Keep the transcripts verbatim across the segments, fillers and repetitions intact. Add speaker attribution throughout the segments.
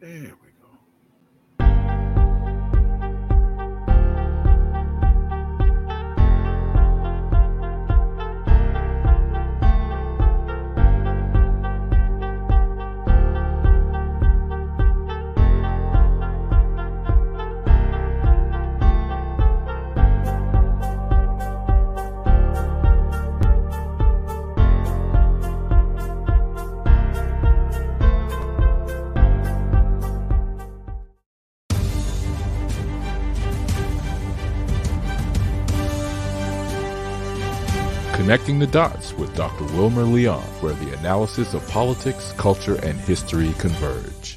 Speaker 1: There we go.
Speaker 2: Connecting the Dots with Doctor Wilmer Leon, where the analysis of politics, culture, and history converge.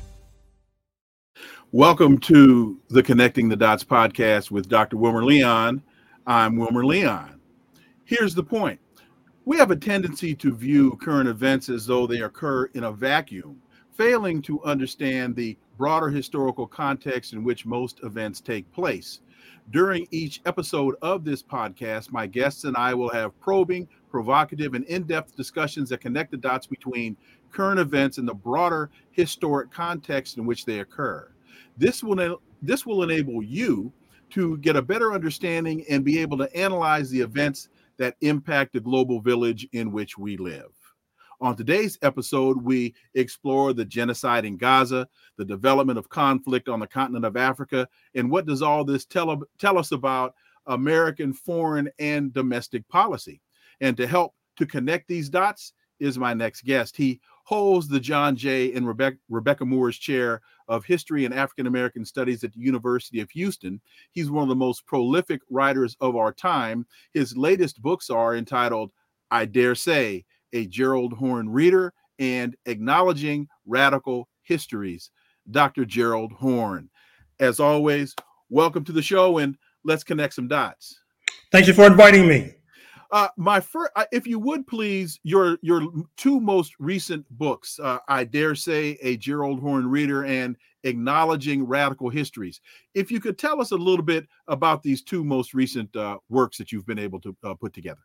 Speaker 1: Welcome to the Connecting the Dots podcast with Doctor Wilmer Leon. I'm Wilmer Leon. Here's the point. We have a tendency to view current events as though they occur in a vacuum, failing to understand the broader historical context in which most events take place. During each episode of this podcast, my guests and I will have probing, provocative, and in-depth discussions that connect the dots between current events and the broader historic context in which they occur. This will, this will enable you to get a better understanding and be able to analyze the events that impact the global village in which we live. On today's episode, we explore the genocide in Gaza, the development of conflict on the continent of Africa, and what does all this tell, tell us about American foreign and domestic policy. And to help to connect these dots is my next guest. He holds the John J. and Rebecca, Rebecca Moore's Chair of History and African American Studies at the University of Houston. He's one of the most prolific writers of our time. His latest books are entitled, I Dare Say, A Gerald Horne Reader, and Acknowledging Radical Histories. Doctor Gerald Horne. As always, welcome to the show, and let's connect some dots.
Speaker 3: Thank you for inviting me.
Speaker 1: Uh, my first, if you would please, your your two most recent books, uh, I Dare Say, A Gerald Horne Reader, and Acknowledging Radical Histories. If you could tell us a little bit about these two most recent uh, works that you've been able to uh, put together.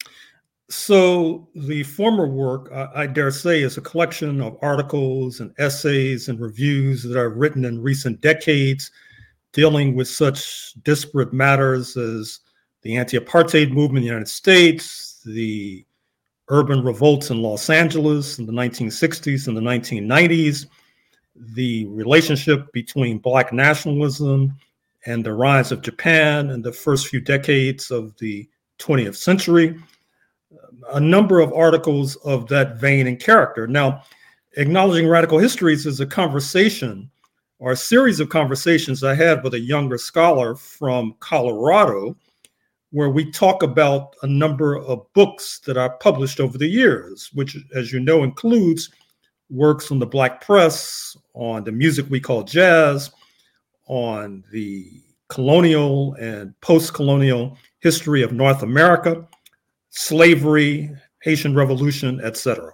Speaker 3: So the former work, uh, I Dare Say, is a collection of articles and essays and reviews that I've written in recent decades, dealing with such disparate matters as the anti-apartheid movement in the United States, the urban revolts in Los Angeles in the nineteen sixties and the nineteen nineties, the relationship between Black nationalism and the rise of Japan in the first few decades of the twentieth century. A number of articles of that vein and character. Now, Acknowledging Radical Histories is a conversation or a series of conversations I had with a younger scholar from Colorado, where we talk about a number of books that I published over the years, which, as you know, includes works on the Black press, on the music we call jazz, on the colonial and post-colonial history of North America, slavery, Haitian Revolution, et cetera.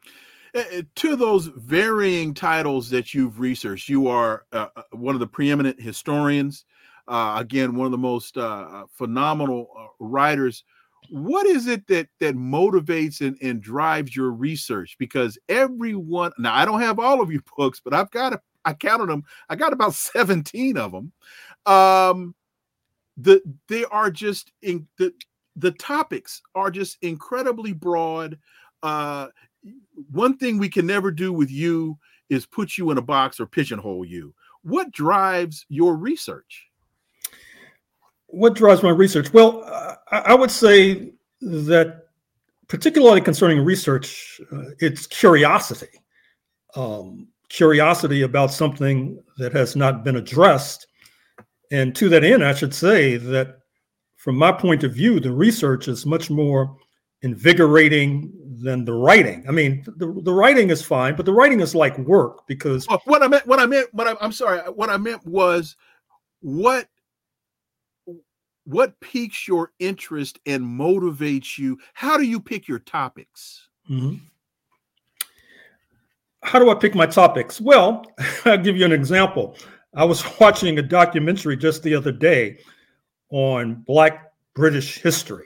Speaker 1: To those varying titles that you've researched, you are uh, one of the preeminent historians, uh, again, one of the most uh, phenomenal uh, writers. What is it that that motivates and, and drives your research? Because everyone, now I don't have all of your books, but I've got, a, I counted them, I got about seventeen of them. Um, the, they are just, in the, the topics are just incredibly broad. Uh, one thing we can never do with you is put you in a box or pigeonhole you. What drives your research?
Speaker 3: What drives my research? Well, uh, I would say that particularly concerning research, uh, it's curiosity. Um, curiosity about something that has not been addressed. And to that end, I should say that from my point of view, the research is much more invigorating than the writing. I mean, the, the writing is fine, but the writing is like work because
Speaker 1: oh, what I meant, what I meant, what I, I'm sorry, what I meant was what what piques your interest and motivates you? How do you pick your topics?
Speaker 3: Mm-hmm. How do I pick my topics? Well, I'll give you an example. I was watching a documentary just the other day on Black British history,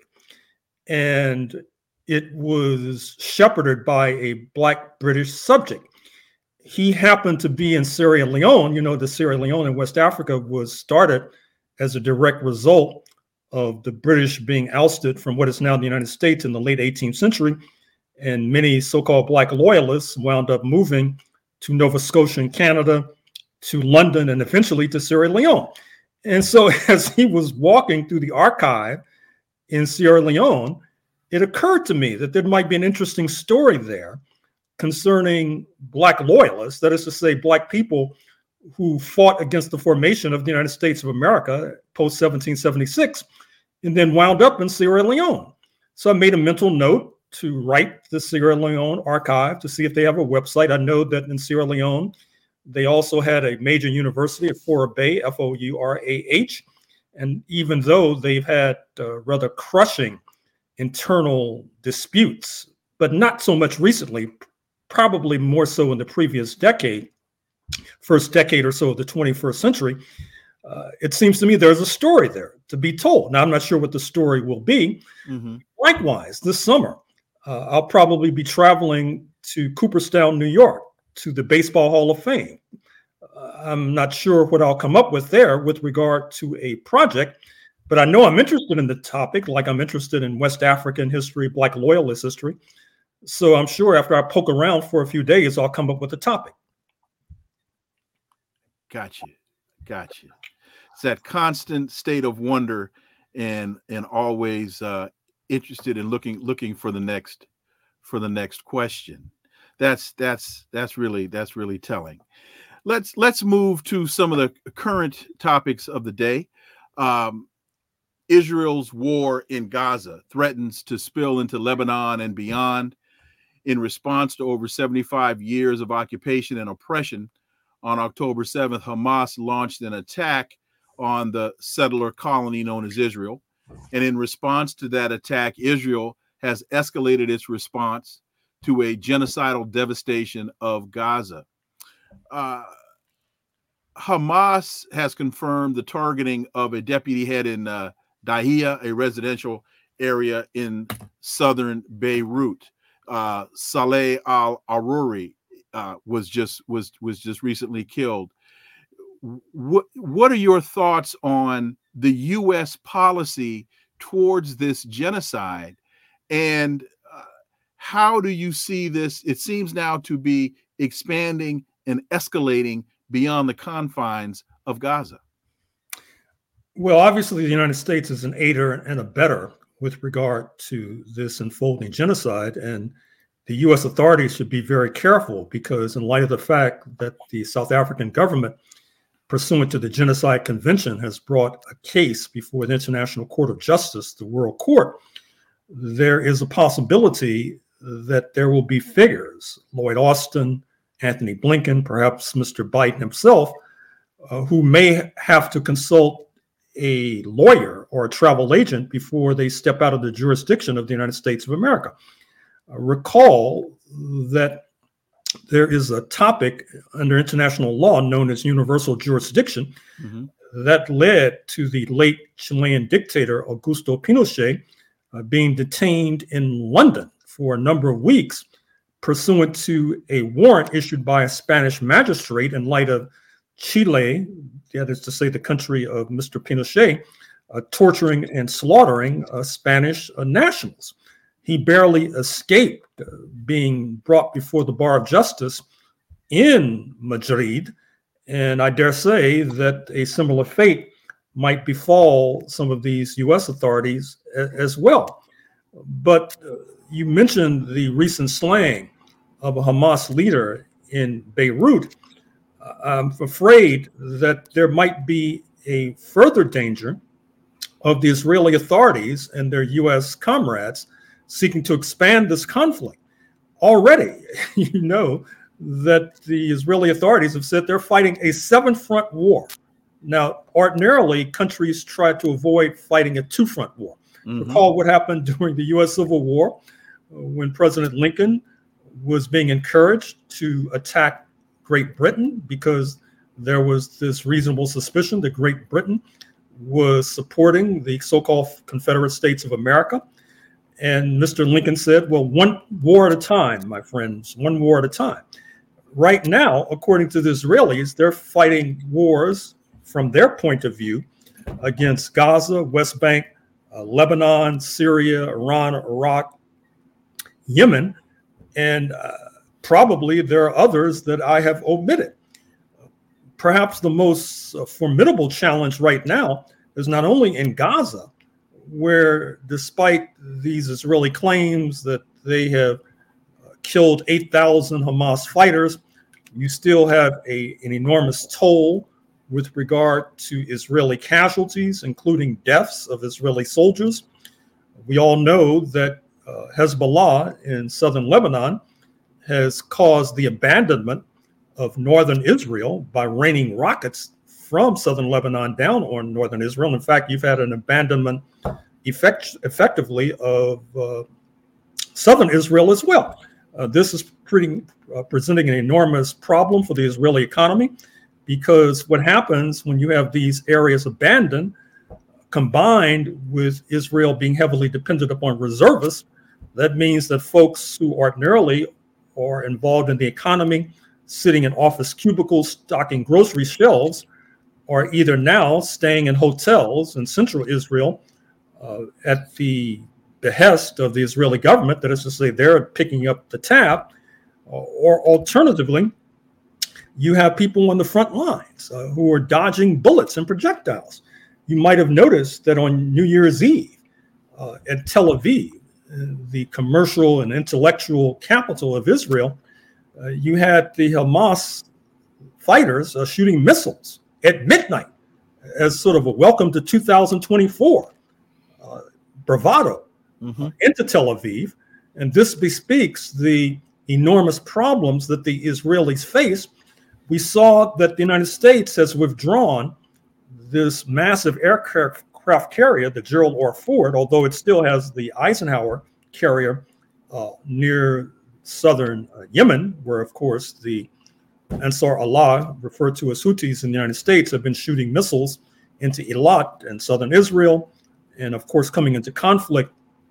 Speaker 3: and it was shepherded by a Black British subject. he happened to be in Sierra Leone. You know, the Sierra Leone in West Africa was started as a direct result of the British being ousted from what is now the United States in the late eighteenth century. And many so-called Black loyalists wound up moving to Nova Scotia in Canada, to London, and eventually to Sierra Leone. And so as he was walking through the archive in Sierra Leone, it occurred to me that there might be an interesting story there concerning Black loyalists, that is to say, Black people who fought against the formation of the United States of America post seventeen seventy-six, and then wound up in Sierra Leone. So I made a mental note to write the Sierra Leone archive to see if they have a website. I know that in Sierra Leone, they also had a major university at Fourah Bay, F O U R A H. And even though they've had uh, rather crushing internal disputes, but not so much recently, probably more so in the previous decade, first decade or so of the twenty-first century, uh, it seems to me there's a story there to be told. Now, I'm not sure what the story will be. Mm-hmm. Likewise, this summer, uh, I'll probably be traveling to Cooperstown, New York, to the Baseball Hall of Fame. Uh, I'm not sure what I'll come up with there with regard to a project, but I know I'm interested in the topic, like I'm interested in West African history, Black loyalist history. So I'm sure after I poke around for a few days, I'll come up with a topic.
Speaker 1: Gotcha. Gotcha. It's that constant state of wonder and and always uh, interested in looking looking for the next for the next question. That's that's that's really that's really telling. Let's let's move to some of the current topics of the day. Um, Israel's war in Gaza threatens to spill into Lebanon and beyond. In response to over seventy-five years of occupation and oppression, on October seventh, Hamas launched an attack on the settler colony known as Israel. And in response to that attack, Israel has escalated its response to a genocidal devastation of Gaza. Uh, Hamas has confirmed the targeting of a deputy head in uh, Dahia, a residential area in southern Beirut. Uh, Saleh al-Aruri uh, was just was was just recently killed. What what are your thoughts on the U S policy towards this genocide, and uh, how do you see this? It seems now to be expanding and escalating beyond the confines of Gaza.
Speaker 3: Well, obviously, the United States is an aider and abetter with regard to this unfolding genocide, and the U S authorities should be very careful, because in light of the fact that the South African government, pursuant to the Genocide Convention, has brought a case before the International Court of Justice, the World Court, there is a possibility that there will be figures, Lloyd Austin, Anthony Blinken, perhaps Mister Biden himself, uh, who may have to consult a lawyer or a travel agent before they step out of the jurisdiction of the United States of America. Uh, recall that there is a topic under international law known as universal jurisdiction mm-hmm. that led to the late Chilean dictator Augusto Pinochet uh, being detained in London for a number of weeks pursuant to a warrant issued by a Spanish magistrate in light of Chile, that is to say the country of Mister Pinochet, uh, torturing and slaughtering uh, Spanish uh, nationals. He barely escaped uh, being brought before the bar of justice in Madrid, and I dare say that a similar fate might befall some of these U S authorities a- as well. But uh, you mentioned the recent slaying of a Hamas leader in Beirut. I'm afraid that there might be a further danger of the Israeli authorities and their U S comrades seeking to expand this conflict. Already, you know that the Israeli authorities have said they're fighting a seven-front war. Now, ordinarily, countries try to avoid fighting a two-front war. Mm-hmm. Recall what happened during the U S Civil War when President Lincoln was being encouraged to attack Great Britain because there was this reasonable suspicion that Great Britain was supporting the so-called Confederate States of America. And Mister Lincoln said, well, one war at a time, my friends, one war at a time. right now, according to the Israelis, they're fighting wars from their point of view against Gaza, West Bank, uh, Lebanon, Syria, Iran, Iraq, Yemen, and uh, probably there are others that I have omitted. Perhaps the most uh, formidable challenge right now is not only in Gaza, where despite these Israeli claims that they have killed eight thousand Hamas fighters, you still have a, an enormous toll with regard to Israeli casualties, including deaths of Israeli soldiers. We all know that uh, Hezbollah in southern Lebanon has caused the abandonment of northern Israel by raining rockets from southern Lebanon down on northern Israel. In fact, you've had an abandonment effect, effectively of uh, southern Israel as well. Uh, this is pretty, uh, presenting an enormous problem for the Israeli economy, because what happens when you have these areas abandoned, combined with Israel being heavily dependent upon reservists, that means that folks who ordinarily are involved in the economy, sitting in office cubicles, stocking grocery shelves, are either now staying in hotels in central Israel uh, at the behest of the Israeli government, that is to say, they're picking up the tab, or alternatively, you have people on the front lines uh, who are dodging bullets and projectiles. You might have noticed that on New Year's Eve uh, at Tel Aviv, the commercial and intellectual capital of Israel, uh, you had the Hamas fighters uh, shooting missiles at midnight as sort of a welcome to two thousand twenty-four uh, bravado mm-hmm. uh, into Tel Aviv. And this bespeaks the enormous problems that the Israelis face. We saw that the United States has withdrawn this massive aircraft carrier, the Gerald R. Ford, although it still has the Eisenhower carrier uh, near southern uh, Yemen, where, of course, the Ansar Allah, referred to as Houthis in the United States, have been shooting missiles into Eilat and southern Israel, and, of course, coming into conflict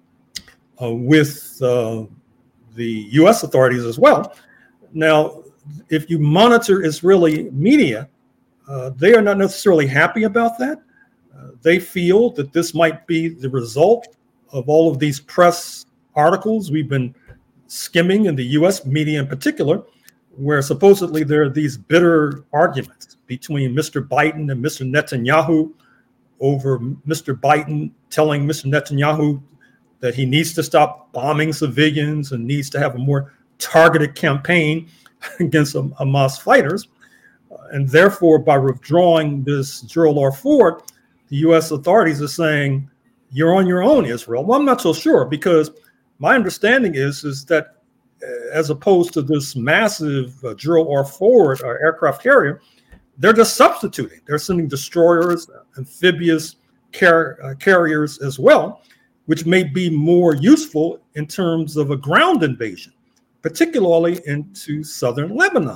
Speaker 3: uh, with uh, the U S authorities as well. Now, if you monitor Israeli media, uh, they are not necessarily happy about that. Uh, they feel that this might be the result of all of these press articles we've been skimming in the U S media in particular, where supposedly there are these bitter arguments between Mister Biden and Mister Netanyahu over Mister Biden telling Mister Netanyahu that he needs to stop bombing civilians and needs to have a more targeted campaign against Hamas fighters. Uh, and therefore, by withdrawing this Gerald R. Ford, the U S authorities are saying, you're on your own, Israel. Well, I'm not so sure, because my understanding is, is that uh, as opposed to this massive uh, Gerald R. Ford uh, aircraft carrier, they're just substituting. They're sending destroyers, amphibious car- uh, carriers as well, which may be more useful in terms of a ground invasion, particularly into southern Lebanon.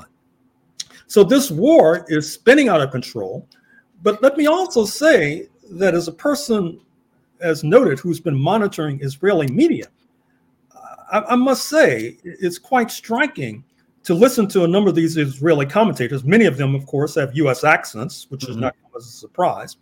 Speaker 3: So this war is spinning out of control. But let me also say that as a person, as noted, who's been monitoring Israeli media, I, I must say it's quite striking to listen to a number of these Israeli commentators. Many of them, of course, have U S accents, which mm-hmm. is not a surprise.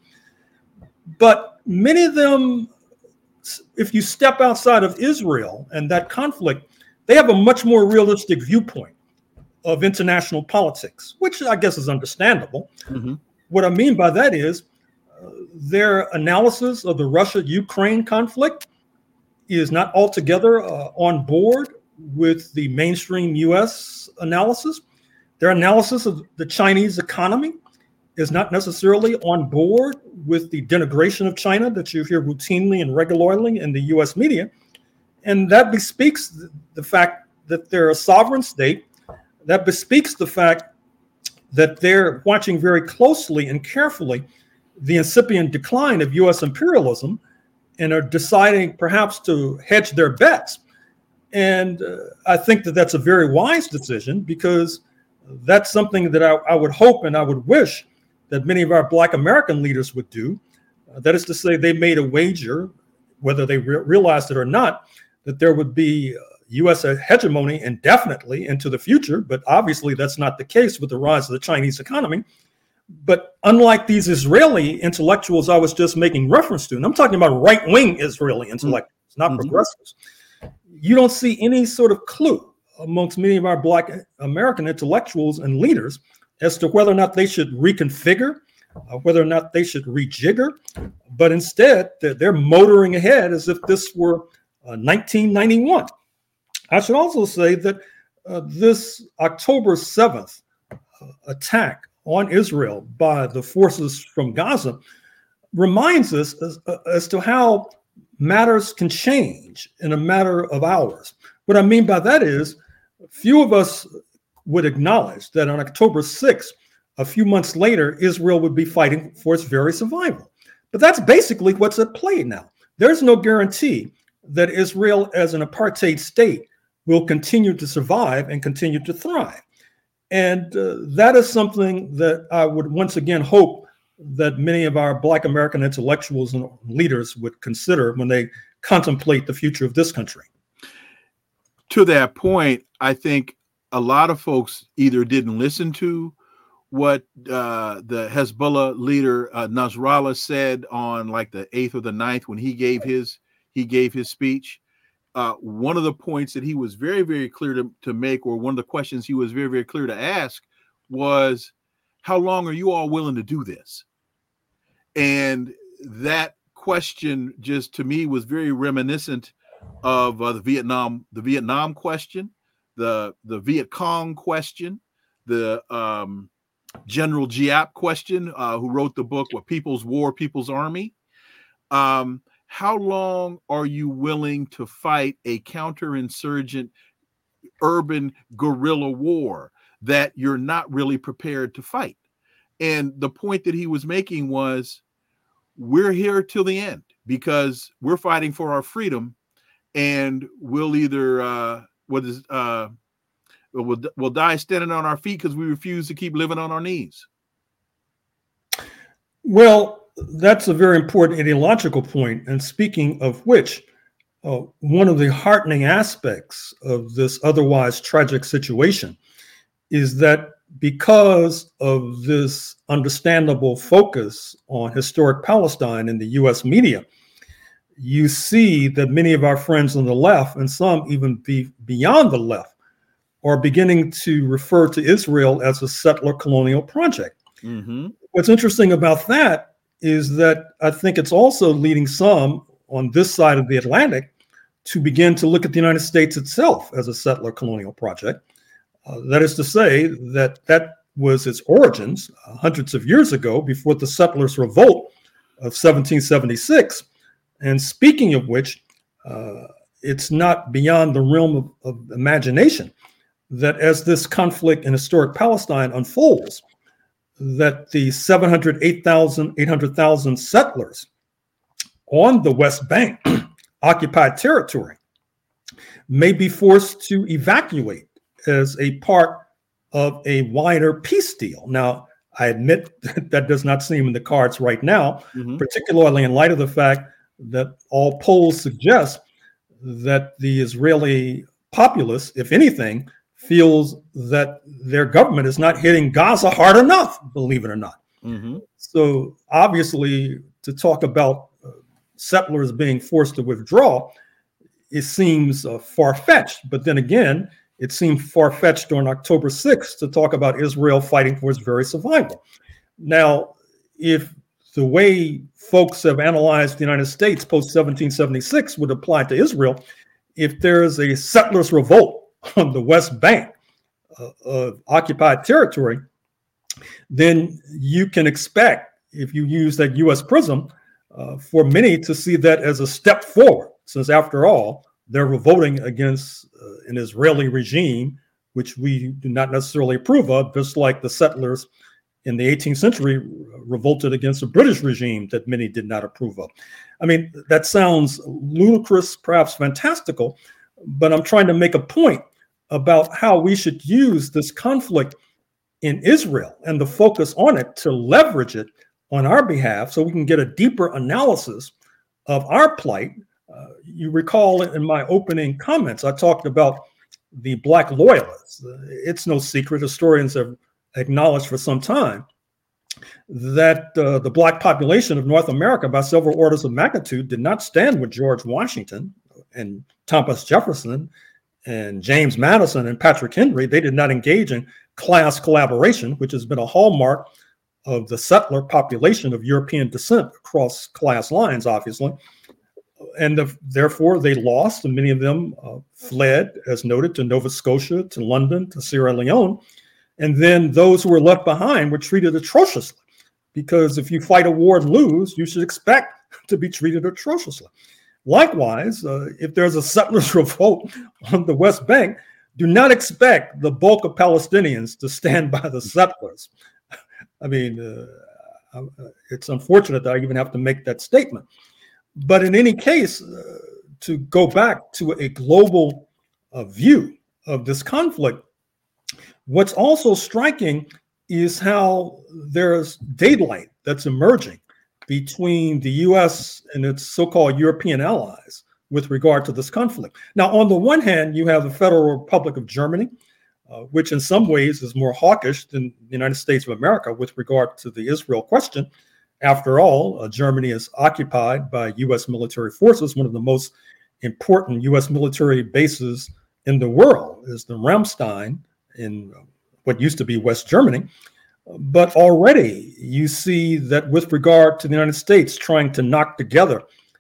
Speaker 3: But many of them, if you step outside of Israel and that conflict, they have a much more realistic viewpoint of international politics, which I guess is understandable. Mm-hmm. What I mean by that is uh, their analysis of the Russia-Ukraine conflict is not altogether uh, on board with the mainstream U S analysis. Their analysis of the Chinese economy is not necessarily on board with the denigration of China that you hear routinely and regularly in the U S media. And that bespeaks the, the fact that they're a sovereign state. That bespeaks the fact that they're watching very closely and carefully the incipient decline of U S imperialism and are deciding perhaps to hedge their bets. And uh, I think that that's a very wise decision, because that's something that I, I would hope and I would wish that many of our Black American leaders would do. Uh, that is to say, they made a wager, whether they re- realized it or not, that there would be uh, U S hegemony indefinitely into the future, but obviously that's not the case with the rise of the Chinese economy. But unlike these Israeli intellectuals I was just making reference to, and I'm talking about right-wing Israeli intellectuals, mm-hmm. not progressives, you don't see any sort of clue amongst many of our Black American intellectuals and leaders as to whether or not they should reconfigure, uh, whether or not they should rejigger, but instead they're, they're motoring ahead as if this were uh, nineteen ninety-one. I should also say that uh, this October seventh uh, attack on Israel by the forces from Gaza reminds us as, uh, as to how matters can change in a matter of hours. What I mean by that is, few of us would acknowledge that on October sixth, a few months later, Israel would be fighting for its very survival. But that's basically what's at play now. There's no guarantee that Israel as an apartheid state will continue to survive and continue to thrive. And uh, that is something that I would once again hope that many of our Black American intellectuals and leaders would consider when they contemplate the future of this country.
Speaker 1: To that point, I think a lot of folks either didn't listen to what uh, the Hezbollah leader uh, Nasrallah said on like the eighth or the ninth when he gave his he gave his speech. Uh, one of the points that he was very, very clear to, to make, or one of the questions he was very, very clear to ask was, how long are you all willing to do this? And that question just to me was very reminiscent of uh, the Vietnam, the Vietnam question, the, the Viet Cong question, the um, General Giap question, uh, who wrote the book, What People's War, People's Army. Um, How long are you willing to fight a counterinsurgent urban guerrilla war that you're not really prepared to fight? And the point that he was making was, we're here till the end because we're fighting for our freedom, and we'll either uh, what is uh, we'll we'll die standing on our feet because we refuse to keep living on our knees.
Speaker 3: Well, that's a very important ideological point. And speaking of which, uh, one of the heartening aspects of this otherwise tragic situation is that because of this understandable focus on historic Palestine in the U S media, you see that many of our friends on the left, and some even be beyond the left, are beginning to refer to Israel as a settler colonial project. Mm-hmm. What's interesting about that is that I think it's also leading some on this side of the Atlantic to begin to look at the United States itself as a settler colonial project. Uh, that is to say that that was its origins uh, hundreds of years ago, before the settlers' revolt of seventeen seventy-six. And speaking of which, uh, it's not beyond the realm of, of imagination that as this conflict in historic Palestine unfolds, that the seven hundred, eight hundred thousand settlers on the West Bank, occupied territory, may be forced to evacuate as a part of a wider peace deal. Now, I admit that, that does not seem in the cards right now, mm-hmm. particularly in light of the fact that all polls suggest that the Israeli populace, if anything, feels that their government is not hitting Gaza hard enough, believe it or not. Mm-hmm. So obviously, to talk about uh, settlers being forced to withdraw, it seems uh, far-fetched. But then again, it seemed far-fetched on October sixth to talk about Israel fighting for its very survival. Now, if the way folks have analyzed the United States post seventeen seventy-six would apply to Israel, if there is a settlers' revolt on the West Bank uh, of occupied territory, then you can expect, if you use that U S prism, uh, for many to see that as a step forward, since after all, they're revolting against uh, an Israeli regime, which we do not necessarily approve of, just like the settlers in the eighteenth century revolted against a British regime that many did not approve of. I mean, that sounds ludicrous, perhaps fantastical, but I'm trying to make a point about how we should use this conflict in Israel and the focus on it to leverage it on our behalf so we can get a deeper analysis of our plight, Uh, you recall in my opening comments, I talked about the Black loyalists. Uh, it's no secret, historians have acknowledged for some time that uh, the Black population of North America, by several orders of magnitude, did not stand with George Washington and Thomas Jefferson and James Madison and Patrick Henry. They did not engage in class collaboration, which has been a hallmark of the settler population of European descent across class lines, obviously. And the, therefore, they lost, and many of them uh, fled, as noted, to Nova Scotia, to London, to Sierra Leone. And then those who were left behind were treated atrociously, because if you fight a war and lose, you should expect to be treated atrociously. Likewise, uh, if there's a settlers' revolt on the West Bank, do not expect the bulk of Palestinians to stand by the settlers. I mean, uh, it's unfortunate that I even have to make that statement. But in any case, uh, to go back to a global uh, view of this conflict, what's also striking is how there's daylight that's emerging between the U S and its so-called European allies with regard to this conflict. Now, on the one hand, you have the Federal Republic of Germany, uh, which in some ways is more hawkish than the United States of America with regard to the Israel question. After all, uh, Germany is occupied by U S military forces. One of the most important U S military bases in the world is the Ramstein in what used to be West Germany. But already you see that with regard to the United States trying to knock together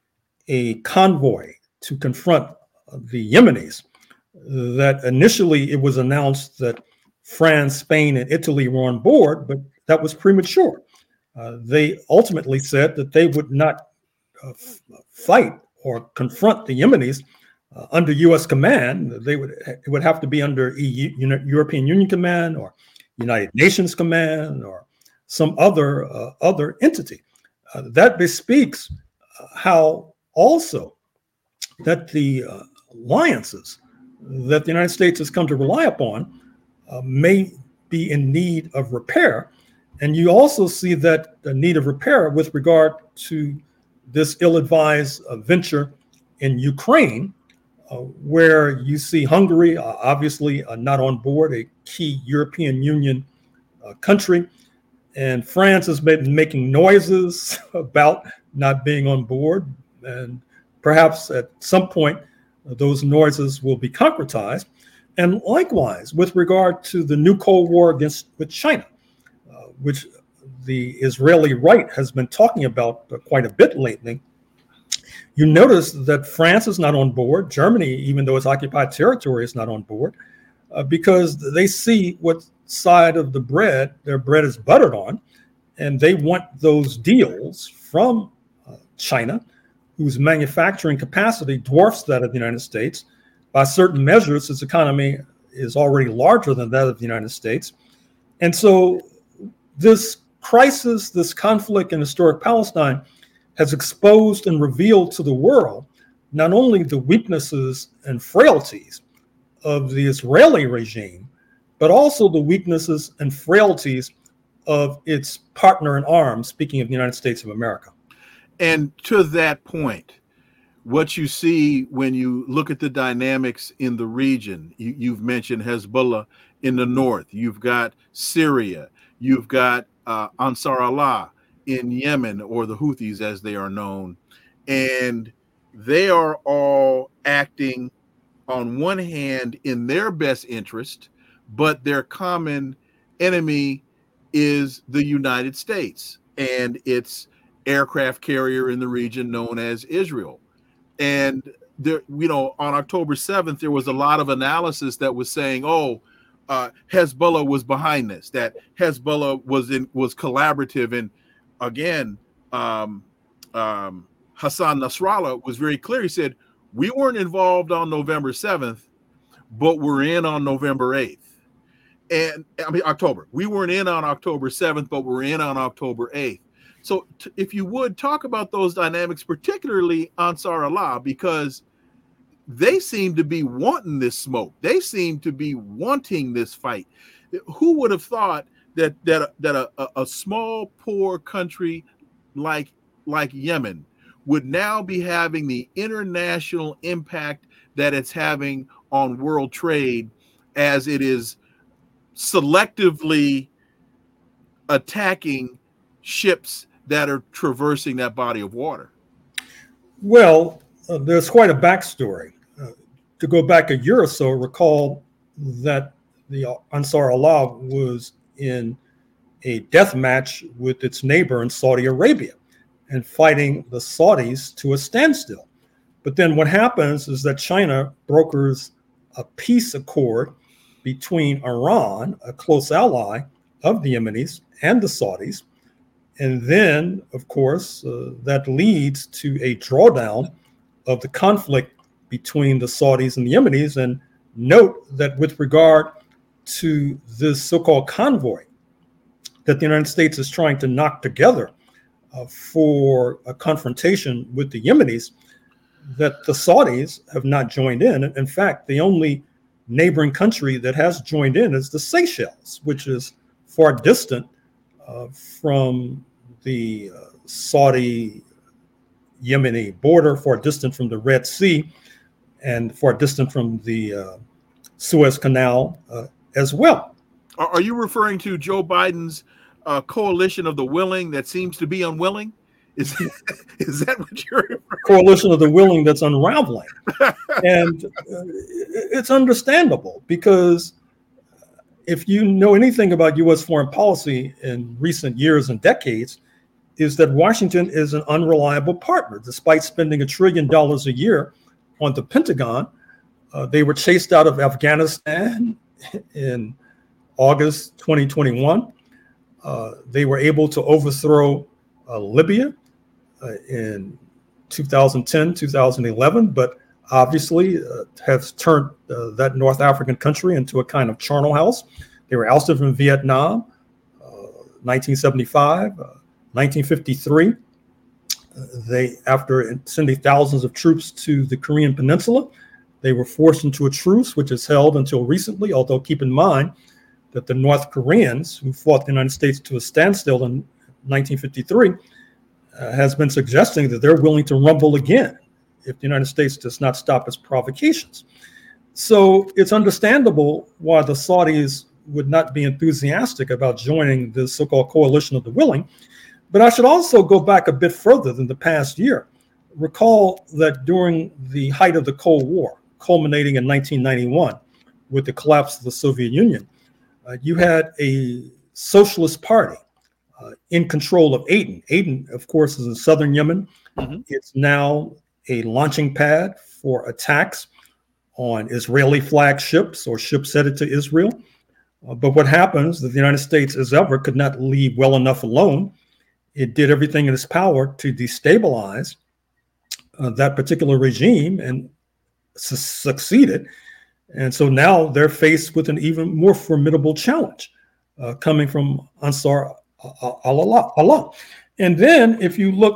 Speaker 3: a convoy to confront the Yemenis, that initially it was announced that France, Spain, and Italy were on board, but that was premature. Uh, they ultimately said that they would not uh, f- fight or confront the Yemenis uh, under U S command. They would it would have to be under E U, European Union command, or United Nations command, or some other uh, other entity. Uh, that bespeaks uh, how also that the uh, alliances that the United States has come to rely upon uh, may be in need of repair. And you also see that the need of repair with regard to this ill-advised uh, venture in Ukraine, uh, where you see Hungary, uh, obviously uh, not on board, a key European Union uh, country. And France has been making noises about not being on board. And perhaps at some point, uh, those noises will be concretized. And likewise, with regard to the new Cold War against with China, uh, which the Israeli right has been talking about uh, quite a bit lately, you notice that France is not on board. Germany, even though it's occupied territory, is not on board uh, because they see what side of the bread their bread is buttered on, and they want those deals from uh, China, whose manufacturing capacity dwarfs that of the United States. By certain measures, its economy is already larger than that of the United States. And so this crisis, this conflict in historic Palestine has exposed and revealed to the world not only the weaknesses and frailties of the Israeli regime, but also the weaknesses and frailties of its partner in arms, speaking of the United States of America.
Speaker 1: And to that point, what you see when you look at the dynamics in the region, you, you've mentioned Hezbollah in the north, you've got Syria, you've got uh, Ansar Allah in Yemen, or the Houthis as they are known, and they are all acting on one hand in their best interest, but their common enemy is the United States and its aircraft carrier in the region known as Israel. And there, you know, on October seventh, there was a lot of analysis that was saying, oh, uh, Hezbollah was behind this, that Hezbollah was in was collaborative. And again, um, um, Hassan Nasrallah was very clear. He said, we weren't involved on November seventh, but we're in on November eighth. And I mean, October. We weren't in on October seventh, but we're in on October eighth. So t- if you would talk about those dynamics, particularly Ansar Allah, because they seem to be wanting this smoke. They seem to be wanting this fight. Who would have thought that that that a, a small, poor country like like Yemen would now be having the international impact that it's having on world trade as it is selectively attacking ships that are traversing that body of water?
Speaker 3: Well, uh, there's quite a backstory. Uh, to go back a year or so, recall that the Ansar Allah was in a death match with its neighbor in Saudi Arabia and fighting the Saudis to a standstill. But then what happens is that China brokers a peace accord between Iran, a close ally of the Yemenis, and the Saudis. And then, of course, uh, that leads to a drawdown of the conflict between the Saudis and the Yemenis. And note that with regard to this so-called convoy that the United States is trying to knock together uh, for a confrontation with the Yemenis, that the Saudis have not joined in. In fact, the only neighboring country that has joined in is the Seychelles, which is far distant uh, from the uh, Saudi-Yemeni border, far distant from the Red Sea, and far distant from the uh, Suez Canal uh, as well.
Speaker 1: Are you referring to Joe Biden's uh, coalition of the willing that seems to be unwilling? Is, is that what you're referring to?
Speaker 3: Coalition of the willing that's unraveling. And uh, it's understandable, because if you know anything about U S foreign policy in recent years and decades, is that Washington is an unreliable partner. Despite spending a trillion dollars a year on the Pentagon, uh, they were chased out of Afghanistan in August twenty twenty-one. Uh, they were able to overthrow uh, Libya uh, in two thousand ten, two thousand eleven, but obviously uh, have turned uh, that North African country into a kind of charnel house. They were ousted from Vietnam, uh, nineteen seventy-five, uh, nineteen fifty-three. Uh, they, after sending thousands of troops to the Korean Peninsula, they were forced into a truce, which is held until recently, although keep in mind that the North Koreans, who fought the United States to a standstill in nineteen fifty-three, uh, has been suggesting that they're willing to rumble again if the United States does not stop its provocations. So it's understandable why the Saudis would not be enthusiastic about joining this so-called coalition of the willing. But I should also go back a bit further than the past year. Recall that during the height of the Cold War, culminating in nineteen ninety-one with the collapse of the Soviet Union, uh, you had a socialist party uh, in control of Aden. Aden, of course, is in southern Yemen. Mm-hmm. It's now a launching pad for attacks on Israeli flagged ships or ships headed to Israel. Uh, but what happens is that the United States, as ever, could not leave well enough alone. It did everything in its power to destabilize uh, that particular regime and su- succeeded. And so now they're faced with an even more formidable challenge uh, coming from Ansar Allah. And then if you look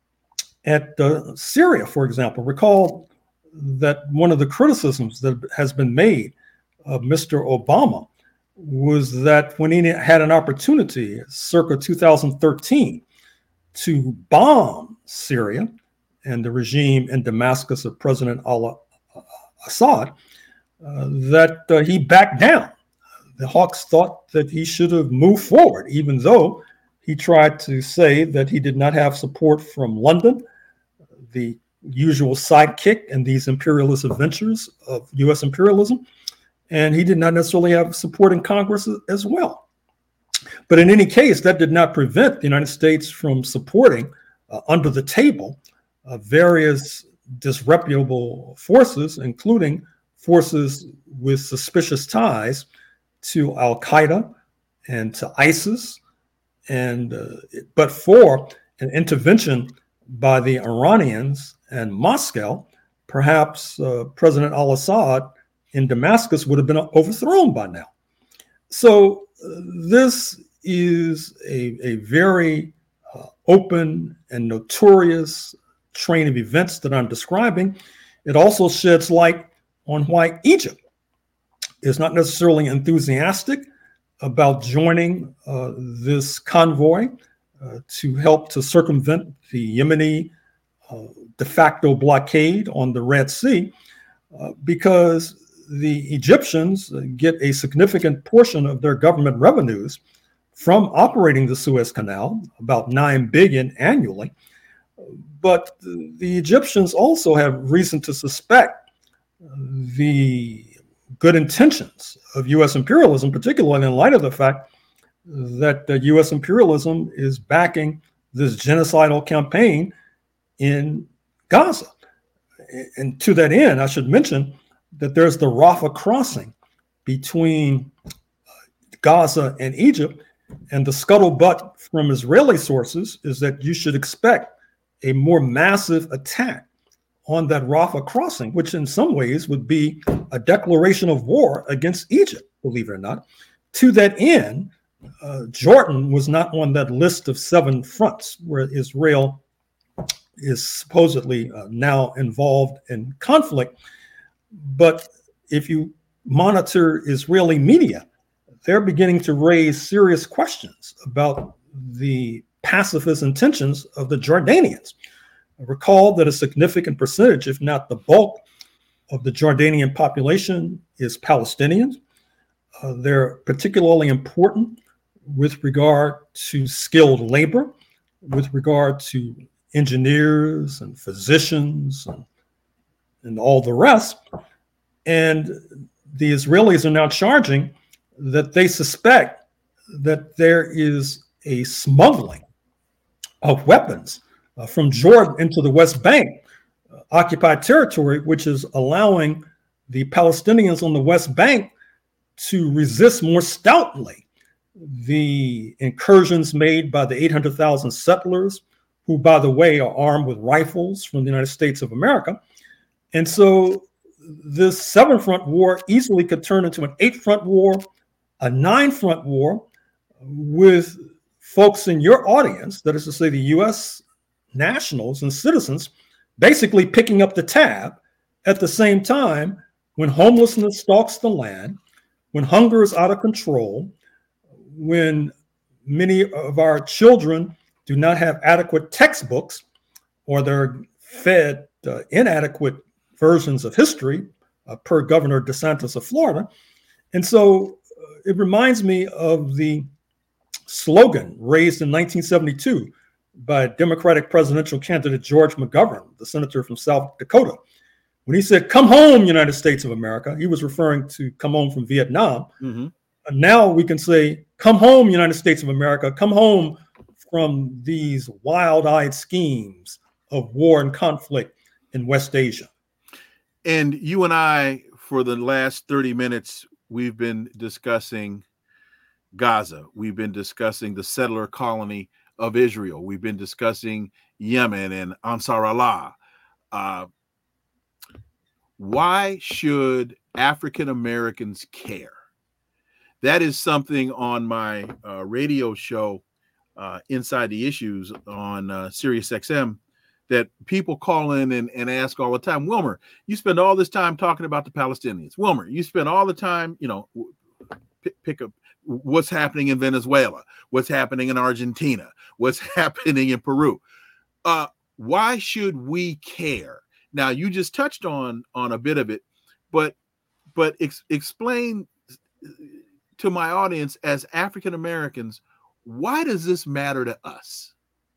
Speaker 3: at uh, Syria, for example, recall that one of the criticisms that has been made of Mister Obama was that when he had an opportunity circa two thousand thirteen to bomb Syria and the regime in Damascus of President al-Assad, uh, that uh, he backed down. The Hawks thought that he should have moved forward, even though he tried to say that he did not have support from London, the usual sidekick in these imperialist adventures of U S imperialism. And he did not necessarily have support in Congress as well. But in any case, that did not prevent the United States from supporting uh, under the table uh, various disreputable forces, including forces with suspicious ties to Al-Qaeda and to ISIS. And uh, but for an intervention by the Iranians and Moscow, perhaps uh, President al-Assad in Damascus would have been overthrown by now. So uh, this is a, a very uh, open and notorious train of events that I'm describing. It also sheds light on why Egypt is not necessarily enthusiastic about joining uh, this convoy uh, to help to circumvent the Yemeni uh, de facto blockade on the Red Sea uh, because the Egyptians get a significant portion of their government revenues from operating the Suez Canal, about nine billion dollars annually. But the Egyptians also have reason to suspect the good intentions of U S imperialism, particularly in light of the fact that the U S imperialism is backing this genocidal campaign in Gaza. And to that end, I should mention that there's the Rafah crossing between Gaza and Egypt, and the scuttlebutt from Israeli sources is that you should expect a more massive attack on that Rafah crossing, which in some ways would be a declaration of war against Egypt, believe it or not. To that end, uh, Jordan was not on that list of seven fronts where Israel is supposedly uh, now involved in conflict. But if you monitor Israeli media, they're beginning to raise serious questions about the pacifist intentions of the Jordanians. Recall that a significant percentage, if not the bulk, of the Jordanian population is Palestinians. Uh, they're particularly important with regard to skilled labor, with regard to engineers and physicians and, and all the rest. And the Israelis are now charging that they suspect that there is a smuggling of weapons uh, from Jordan into the West Bank, uh, occupied territory, which is allowing the Palestinians on the West Bank to resist more stoutly the incursions made by the eight hundred thousand settlers, who, by the way, are armed with rifles from the United States of America. And so this seven-front war easily could turn into an eight-front war, a nine-front war, with folks in your audience, that is to say the U S nationals and citizens, basically picking up the tab at the same time when homelessness stalks the land, when hunger is out of control, when many of our children do not have adequate textbooks, or they're fed uh, inadequate versions of history, uh, per Governor DeSantis of Florida. And so uh, it reminds me of the slogan raised in nineteen seventy-two by Democratic presidential candidate George McGovern, the senator from South Dakota. When he said, "Come home, United States of America," he was referring to come home from Vietnam. Mm-hmm. And now we can say, "Come home, United States of America, come home from these wild-eyed schemes of war and conflict in West Asia."
Speaker 1: And you and I, for the last thirty minutes, we've been discussing Gaza. We've been discussing the settler colony of Israel. We've been discussing Yemen and Ansar Allah. Uh, why should African Americans care? That is something on my uh, radio show, uh, Inside the Issues on uh, Sirius X M, that people call in and, and ask all the time. Wilmer, you spend all this time talking about the Palestinians. Wilmer, you spend all the time, you know, pick, pick up what's happening in Venezuela, what's happening in Argentina, what's happening in Peru. Uh, why should we care? Now, you just touched on on a bit of it, but but ex- explain to my audience as African Americans, why does this matter to us?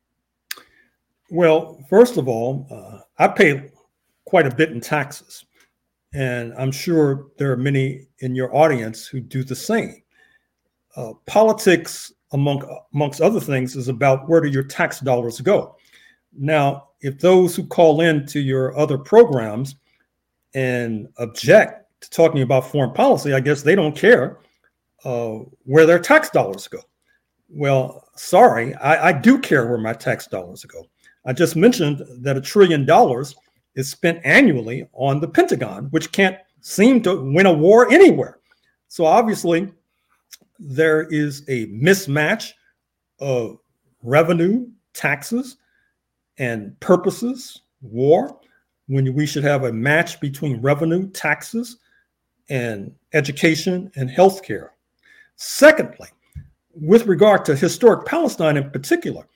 Speaker 3: Well, first of all, uh, I pay quite a bit in taxes, and I'm sure there are many in your audience who do the same. Uh, politics, among amongst other things, is about where do your tax dollars go. Now, if those who call in to your other programs and object to talking about foreign policy, I guess they don't care uh, where their tax dollars go. Well, sorry, I, I do care where my tax dollars go. I just mentioned that a trillion dollars is spent annually on the Pentagon, which can't seem to win a war anywhere. So obviously, there is a mismatch of revenue, taxes, and purposes, war, when we should have a match between revenue, taxes, and education and healthcare. Secondly, with regard to historic Palestine in particular,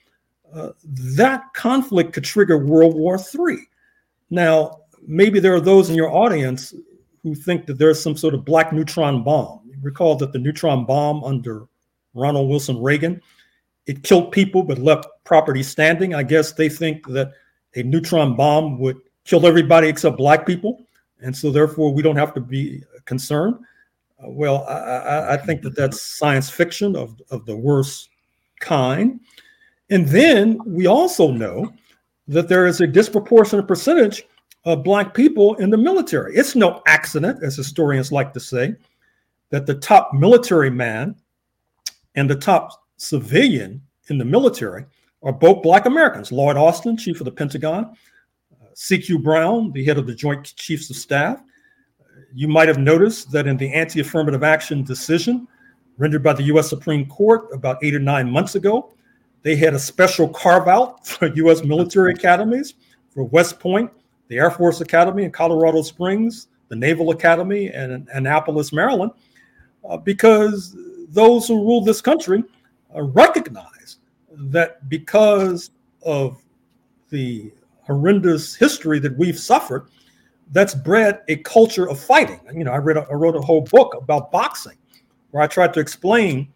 Speaker 3: uh, that conflict could trigger World War Three. Now, maybe there are those in your audience who think that there's some sort of black neutron bomb. You recall that the neutron bomb under Ronald Wilson Reagan, it killed people but left property standing. I guess they think that a neutron bomb would kill everybody except black people, and so therefore we don't have to be concerned. Uh, well, I, I, I think that that's science fiction of, of the worst kind. And then we also know that there is a disproportionate percentage of black people in the military. It's no accident, as historians like to say, that the top military man and the top civilian in the military are both black Americans. Lloyd Austin, chief of the Pentagon, uh, C Q Brown, the head of the Joint Chiefs of Staff. You might have noticed that in the anti-affirmative action decision rendered by the U S Supreme Court about eight or nine months ago, they had a special carve out for U S military academies, for West Point, the Air Force Academy in Colorado Springs, the Naval Academy in Annapolis, Maryland, uh, because those who rule this country uh, recognize that because of the horrendous history that we've suffered, that's bred a culture of fighting. You know, I read, a, I wrote a whole book about boxing, where I tried to explain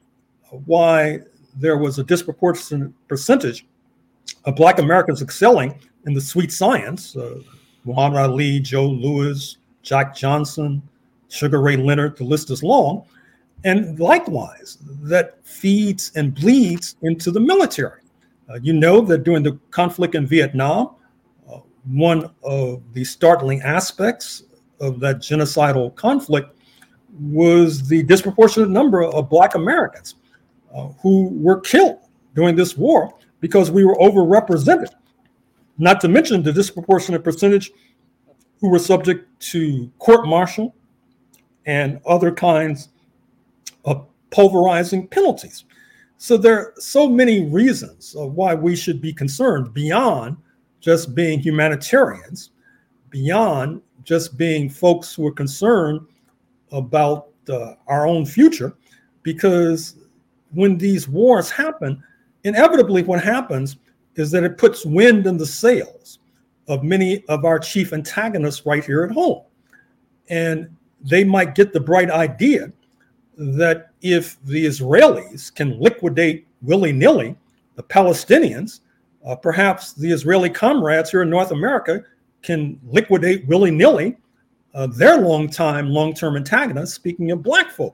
Speaker 3: why there was a disproportionate percentage of black Americans excelling in the sweet science. Uh, Muhammad Ali, Joe Louis, Jack Johnson, Sugar Ray Leonard, the list is long. And likewise, that feeds and bleeds into the military. Uh, you know that during the conflict in Vietnam, uh, one of the startling aspects of that genocidal conflict was the disproportionate number of black Americans uh, who were killed during this war because we were overrepresented. Not to mention the disproportionate percentage who were subject to court-martial and other kinds of pulverizing penalties. So there are so many reasons of why we should be concerned beyond just being humanitarians, beyond just being folks who are concerned about uh, our own future, because when these wars happen, inevitably what happens is that it puts wind in the sails of many of our chief antagonists right here at home. And they might get the bright idea that if the Israelis can liquidate willy-nilly the Palestinians, uh, perhaps the Israeli comrades here in North America can liquidate willy-nilly uh, their long-time, long-term antagonists, speaking of black folk.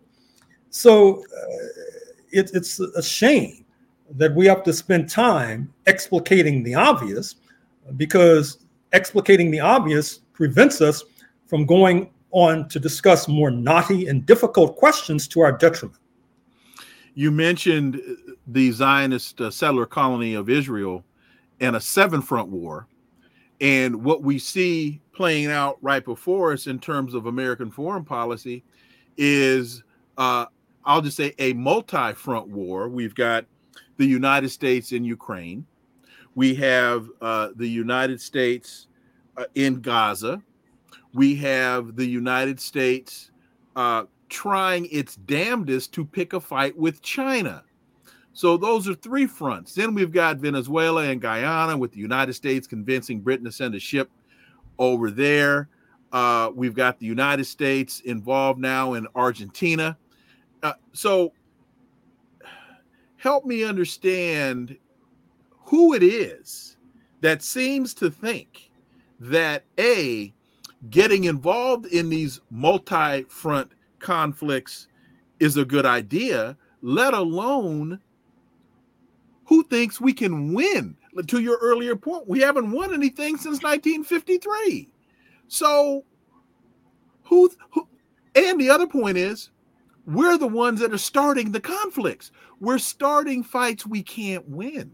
Speaker 3: So uh, it, it's a shame that we have to spend time explicating the obvious, because explicating the obvious prevents us from going on to discuss more knotty and difficult questions to our detriment.
Speaker 1: You mentioned the Zionist uh, settler colony of Israel and a seven front war. And what we see playing out right before us in terms of American foreign policy is, uh, I'll just say, a multi-front war. We've got the United States in Ukraine. We have uh, the United States uh, in Gaza. We have the United States uh, trying its damnedest to pick a fight with China. So those are three fronts. Then we've got Venezuela and Guyana, with the United States convincing Britain to send a ship over there. Uh, we've got the United States involved now in Argentina. Uh, so help me understand who it is that seems to think that, A, getting involved in these multi-front conflicts is a good idea, let alone who thinks we can win. To your earlier point, we haven't won anything since nineteen fifty-three. So who, who and the other point is, we're the ones that are starting the conflicts. We're starting fights we can't win.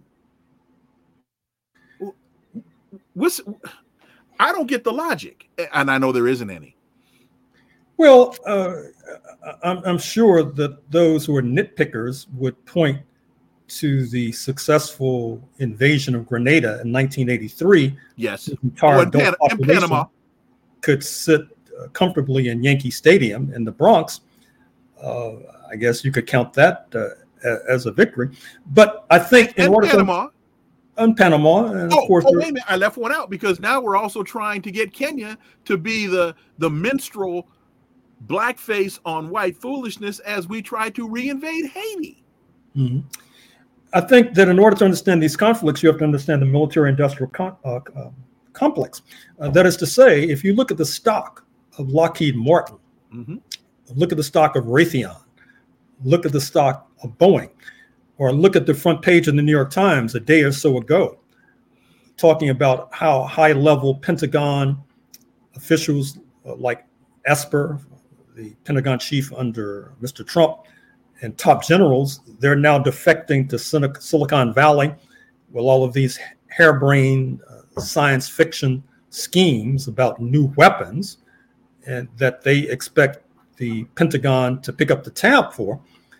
Speaker 1: What's, I don't get the logic, and I know there isn't any.
Speaker 3: Well, uh, I'm, I'm sure that those who are nitpickers would point to the successful invasion of Grenada in nineteen eighty-three.
Speaker 1: Yes,
Speaker 3: the entire
Speaker 1: oh, in, Pan- in Panama
Speaker 3: could sit uh, comfortably in Yankee Stadium in the Bronx. Uh, I guess you could count that uh, as a victory. But I think in
Speaker 1: and
Speaker 3: order
Speaker 1: Panama.
Speaker 3: to, And Panama, and of
Speaker 1: Oh,
Speaker 3: course,
Speaker 1: oh, wait a minute. I left one out because now we're also trying to get Kenya to be the, the minstrel blackface on white foolishness as we try to reinvade Haiti.
Speaker 3: mm-hmm. I think that in order to understand these conflicts, you have to understand the military-industrial com- uh, uh, complex. Uh, that is to say, if you look at the stock of Lockheed Martin, mm-hmm. look at the stock of Raytheon, look at the stock of Boeing, or look at the front page of the New York Times a day or so ago, talking about how high-level Pentagon officials uh, like Esper, the Pentagon chief under Mister Trump, and top generals, they're now defecting to Silicon Valley with all of these harebrained uh, science fiction schemes about new weapons, and that they expect the Pentagon to pick up the tab for.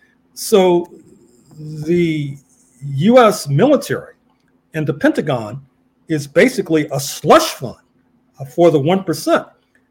Speaker 3: So the U S military and the Pentagon is basically a slush fund for the one percent.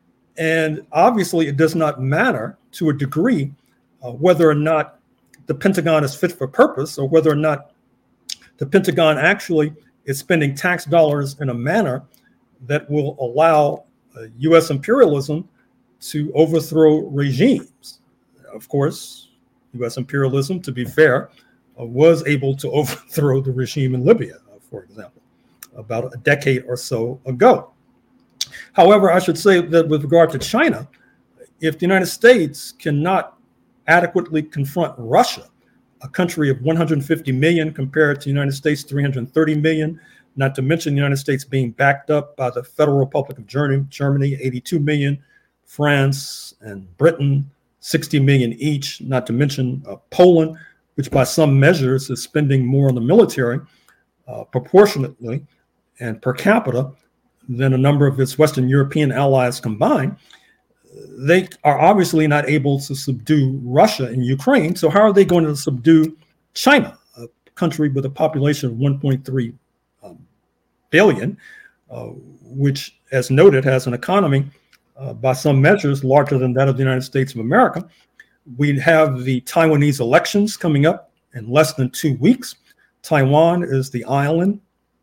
Speaker 3: And obviously it does not matter to a degree uh, whether or not the Pentagon is fit for purpose, or whether or not the Pentagon actually is spending tax dollars in a manner that will allow uh, U S imperialism to overthrow regimes. Of course, U S imperialism, to be fair, uh, was able to overthrow the regime in Libya, uh, for example, about a decade or so ago. However, I should say that with regard to China, if the United States cannot adequately confront Russia, a country of one hundred fifty million compared to the United States three hundred thirty million, not to mention the United States being backed up by the Federal Republic of Germany, eighty-two million, France and Britain, sixty million each, not to mention uh, Poland, which by some measures is spending more on the military uh, proportionately and per capita than a number of its Western European allies combined. They are obviously not able to subdue Russia and Ukraine. So how are they going to subdue China, a country with a population of one point three um, billion, uh, which, as noted, has an economy uh, by some measures larger than that of the United States of America? We have the Taiwanese elections coming up in less than two weeks. Taiwan is the island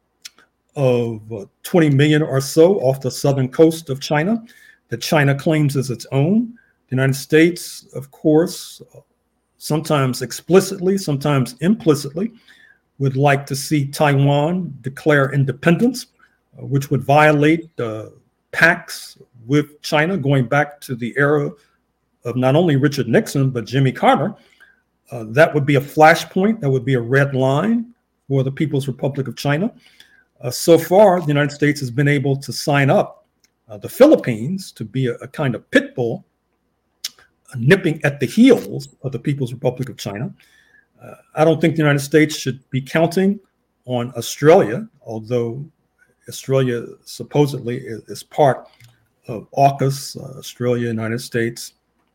Speaker 3: of uh, twenty million or so off the southern coast of China that China claims as its own. The United States, of course, sometimes explicitly, sometimes implicitly, would like to see Taiwan declare independence, uh, which would violate uh, pacts with China going back to the era of not only Richard Nixon, but Jimmy Carter. Uh, that would be a flashpoint. That would be a red line for the People's Republic of China. Uh, so far, the United States has been able to sign up uh, the Philippines to be a, a kind of pit bull, uh, nipping at the heels of the People's Republic of China. Uh, I don't think the United States should be counting on Australia, although Australia supposedly is, is part of AUKUS, uh, Australia, United States,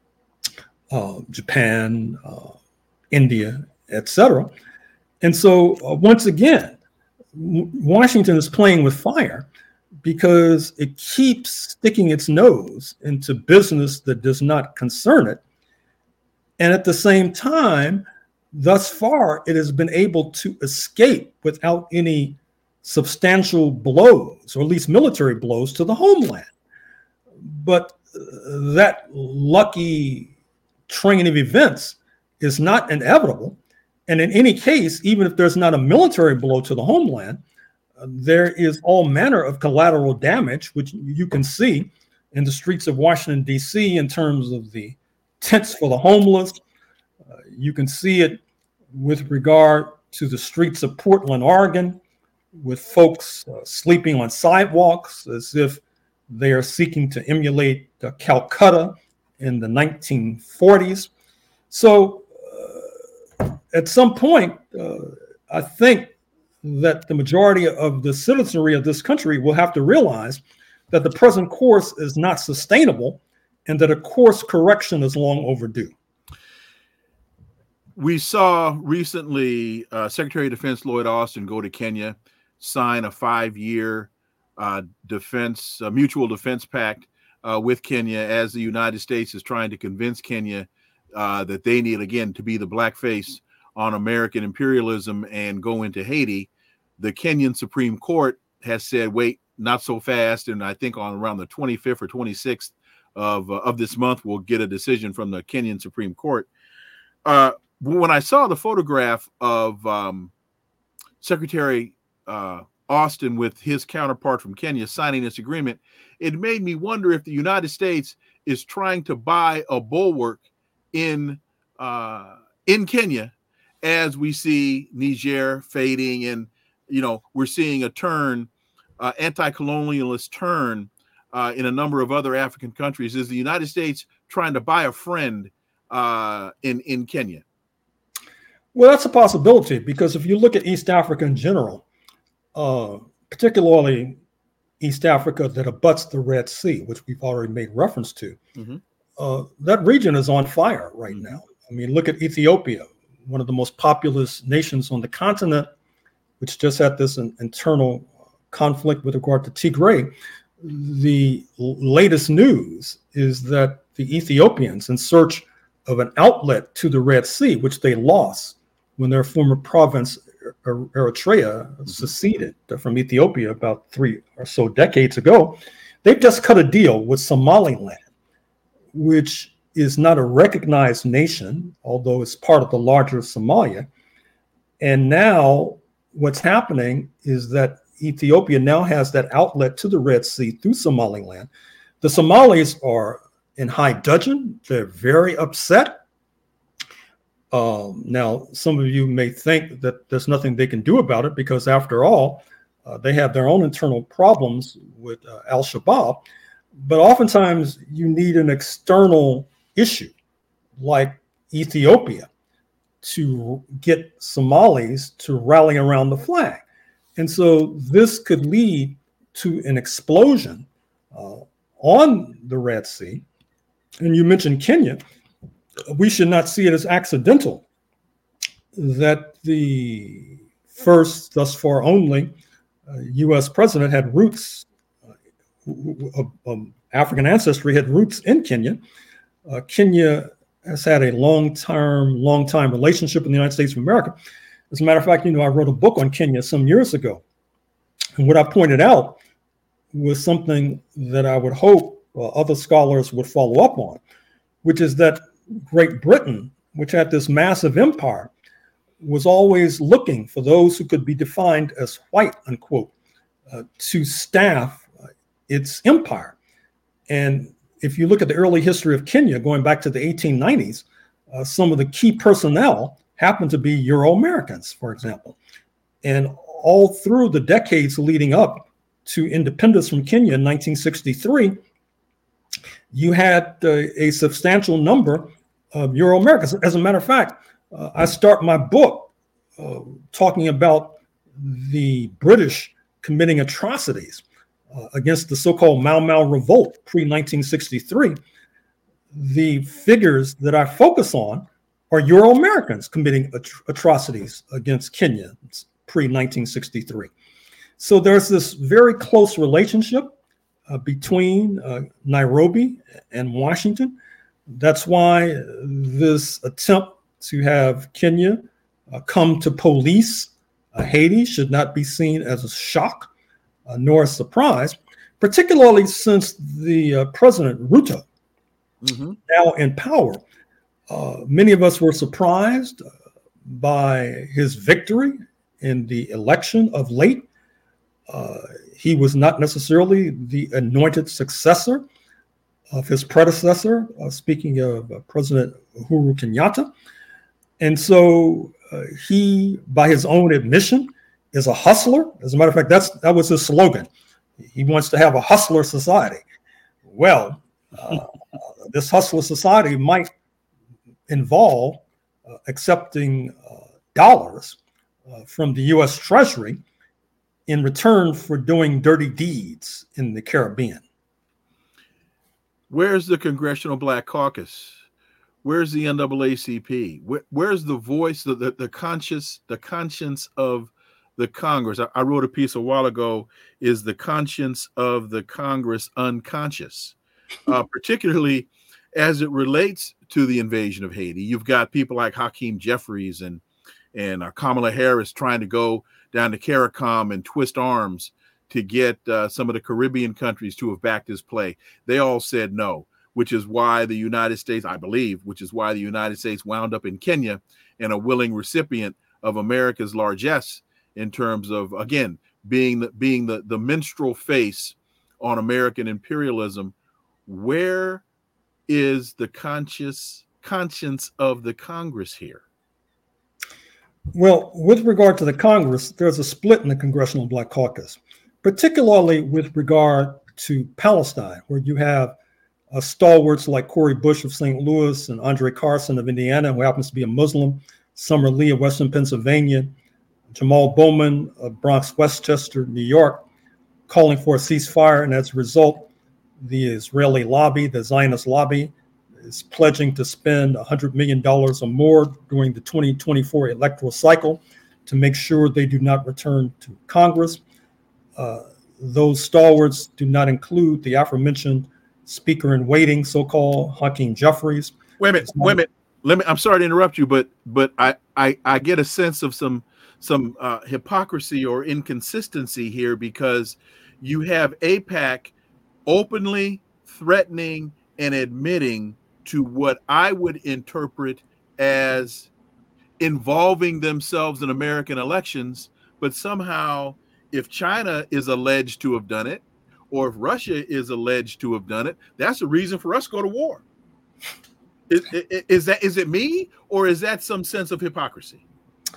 Speaker 3: uh, Japan, uh, India, et cetera. And so uh, once again, w- Washington is playing with fire because it keeps sticking its nose into business that does not concern it. And at the same time, thus far, it has been able to escape without any substantial blows, or at least military blows, to the homeland. But uh, that lucky train of events is not inevitable. And in any case, even if there's not a military blow to the homeland, uh, there is all manner of collateral damage, which you can see in the streets of Washington, D C, in terms of the tents for the homeless. Uh, you can see it with regard to the streets of Portland, Oregon, with folks uh, sleeping on sidewalks as if they are seeking to emulate uh, Calcutta in the nineteen forties. So uh, at some point, uh, I think that the majority of the citizenry of this country will have to realize that the present course is not sustainable and that a course correction is long overdue.
Speaker 1: We saw recently uh, Secretary of Defense Lloyd Austin go to Kenya, sign a five-year uh, defense, uh, mutual defense pact uh, with Kenya, as the United States is trying to convince Kenya uh, that they need, again, to be the blackface on American imperialism and go into Haiti the Kenyan Supreme Court has said, wait, not so fast. And I think on around the twenty-fifth or twenty-sixth of, uh, of this month, we'll get a decision from the Kenyan Supreme Court. Uh, when I saw the photograph of um, Secretary uh, Austin with his counterpart from Kenya signing this agreement, it made me wonder if the United States is trying to buy a bulwark in uh, in Kenya, as we see Niger fading, and you know we're seeing a turn, uh, anti-colonialist turn uh, in a number of other African countries. Is the United States trying to buy a friend uh, in in Kenya?
Speaker 3: Well, that's a possibility, because if you look at East Africa in general, uh, particularly East Africa that abuts the Red Sea, which we've already made reference to, mm-hmm. uh, that region is on fire right mm-hmm. now. I mean, look at Ethiopia, one of the most populous nations on the continent, which just had this in, internal conflict with regard to Tigray. The latest news is that the Ethiopians, in search of an outlet to the Red Sea, which they lost when their former province Eritrea seceded from Ethiopia about three or so decades ago, they've just cut a deal with Somaliland, which is not a recognized nation, although it's part of the larger Somalia. And now what's happening is that Ethiopia now has that outlet to the Red Sea through Somaliland. The Somalis are in high dudgeon. They're very upset. Um, now, some of you may think that there's nothing they can do about it, because after all, uh, they have their own internal problems with uh, Al-Shabaab. But oftentimes you need an external issue like Ethiopia to get Somalis to rally around the flag. And so this could lead to an explosion uh, on the Red Sea. And you mentioned Kenya. We should not see it as accidental that the first, thus far only, uh, U S president had roots, uh, um, African ancestry, had roots in Kenya. Uh, Kenya has had a long-term, long-time relationship in the United States of America. As a matter of fact, you know, I wrote a book on Kenya some years ago. And what I pointed out was something that I would hope uh, other scholars would follow up on, which is that Great Britain, which had this massive empire, was always looking for those who could be defined as white, unquote, uh, to staff uh, its empire. And if you look at the early history of Kenya, going back to the eighteen nineties, uh, some of the key personnel happened to be Euro-Americans, for example. And all through the decades leading up to independence from Kenya in nineteen sixty-three, you had uh, a substantial number of Euro-Americans. As a matter of fact, uh, I start my book uh, talking about the British committing atrocities uh, against the so-called Mau Mau revolt pre nineteen sixty-three. The figures that I focus on are Euro-Americans committing at- atrocities against Kenya pre nineteen sixty-three. So there's this very close relationship Uh, between uh, Nairobi and Washington. That's why this attempt to have Kenya uh, come to police uh, Haiti should not be seen as a shock uh, nor a surprise, particularly since the uh, President Ruto, mm-hmm. now in power. Uh, many of us were surprised uh, by his victory in the election of late. Uh, he was not necessarily the anointed successor of his predecessor, uh, speaking of uh, President Uhuru Kenyatta. And so uh, he, by his own admission, is a hustler. As a matter of fact, that's that was his slogan. He wants to have a hustler society. Well, uh, this hustler society might involve uh, accepting uh, dollars uh, from the U S Treasury in return for doing dirty deeds in the Caribbean.
Speaker 1: Where's the Congressional Black Caucus? Where's the N double A C P? Where, where's the voice, the, the, the conscious, the conscience of the Congress? I, I wrote a piece a while ago, is the conscience of the Congress unconscious? Uh, particularly as it relates to the invasion of Haiti. You've got people like Hakeem Jeffries and, and uh, Kamala Harris trying to go down to CARICOM and twist arms to get uh, some of the Caribbean countries to have backed his play. They all said no, which is why the United States, I believe, which is why the United States wound up in Kenya and a willing recipient of America's largesse in terms of, again, being the, being the, the minstrel face on American imperialism. Where is the conscious conscience of the Congress here?
Speaker 3: Well, with regard to the Congress, there's a split in the Congressional Black Caucus, particularly with regard to Palestine, where you have uh, stalwarts like Cori Bush of Saint Louis and Andre Carson of Indiana, who happens to be a Muslim, Summer Lee of Western Pennsylvania, Jamal Bowman of Bronx, Westchester, New York, calling for a ceasefire. And as a result, the Israeli lobby, the Zionist lobby, is pledging to spend one hundred million dollars or more during the twenty twenty-four electoral cycle to make sure they do not return to Congress. Uh, those stalwarts do not include the aforementioned speaker in waiting, so-called Hakeem Jeffries.
Speaker 1: Wait a minute, wait a minute. Let me, I'm sorry to interrupt you, but but I, I, I get a sense of some some uh, hypocrisy or inconsistency here, because you have AIPAC openly threatening and admitting to what I would interpret as involving themselves in American elections, but somehow if China is alleged to have done it, or if Russia is alleged to have done it, that's a reason for us to go to war. Is, is, is that is it me, or is that some sense of hypocrisy?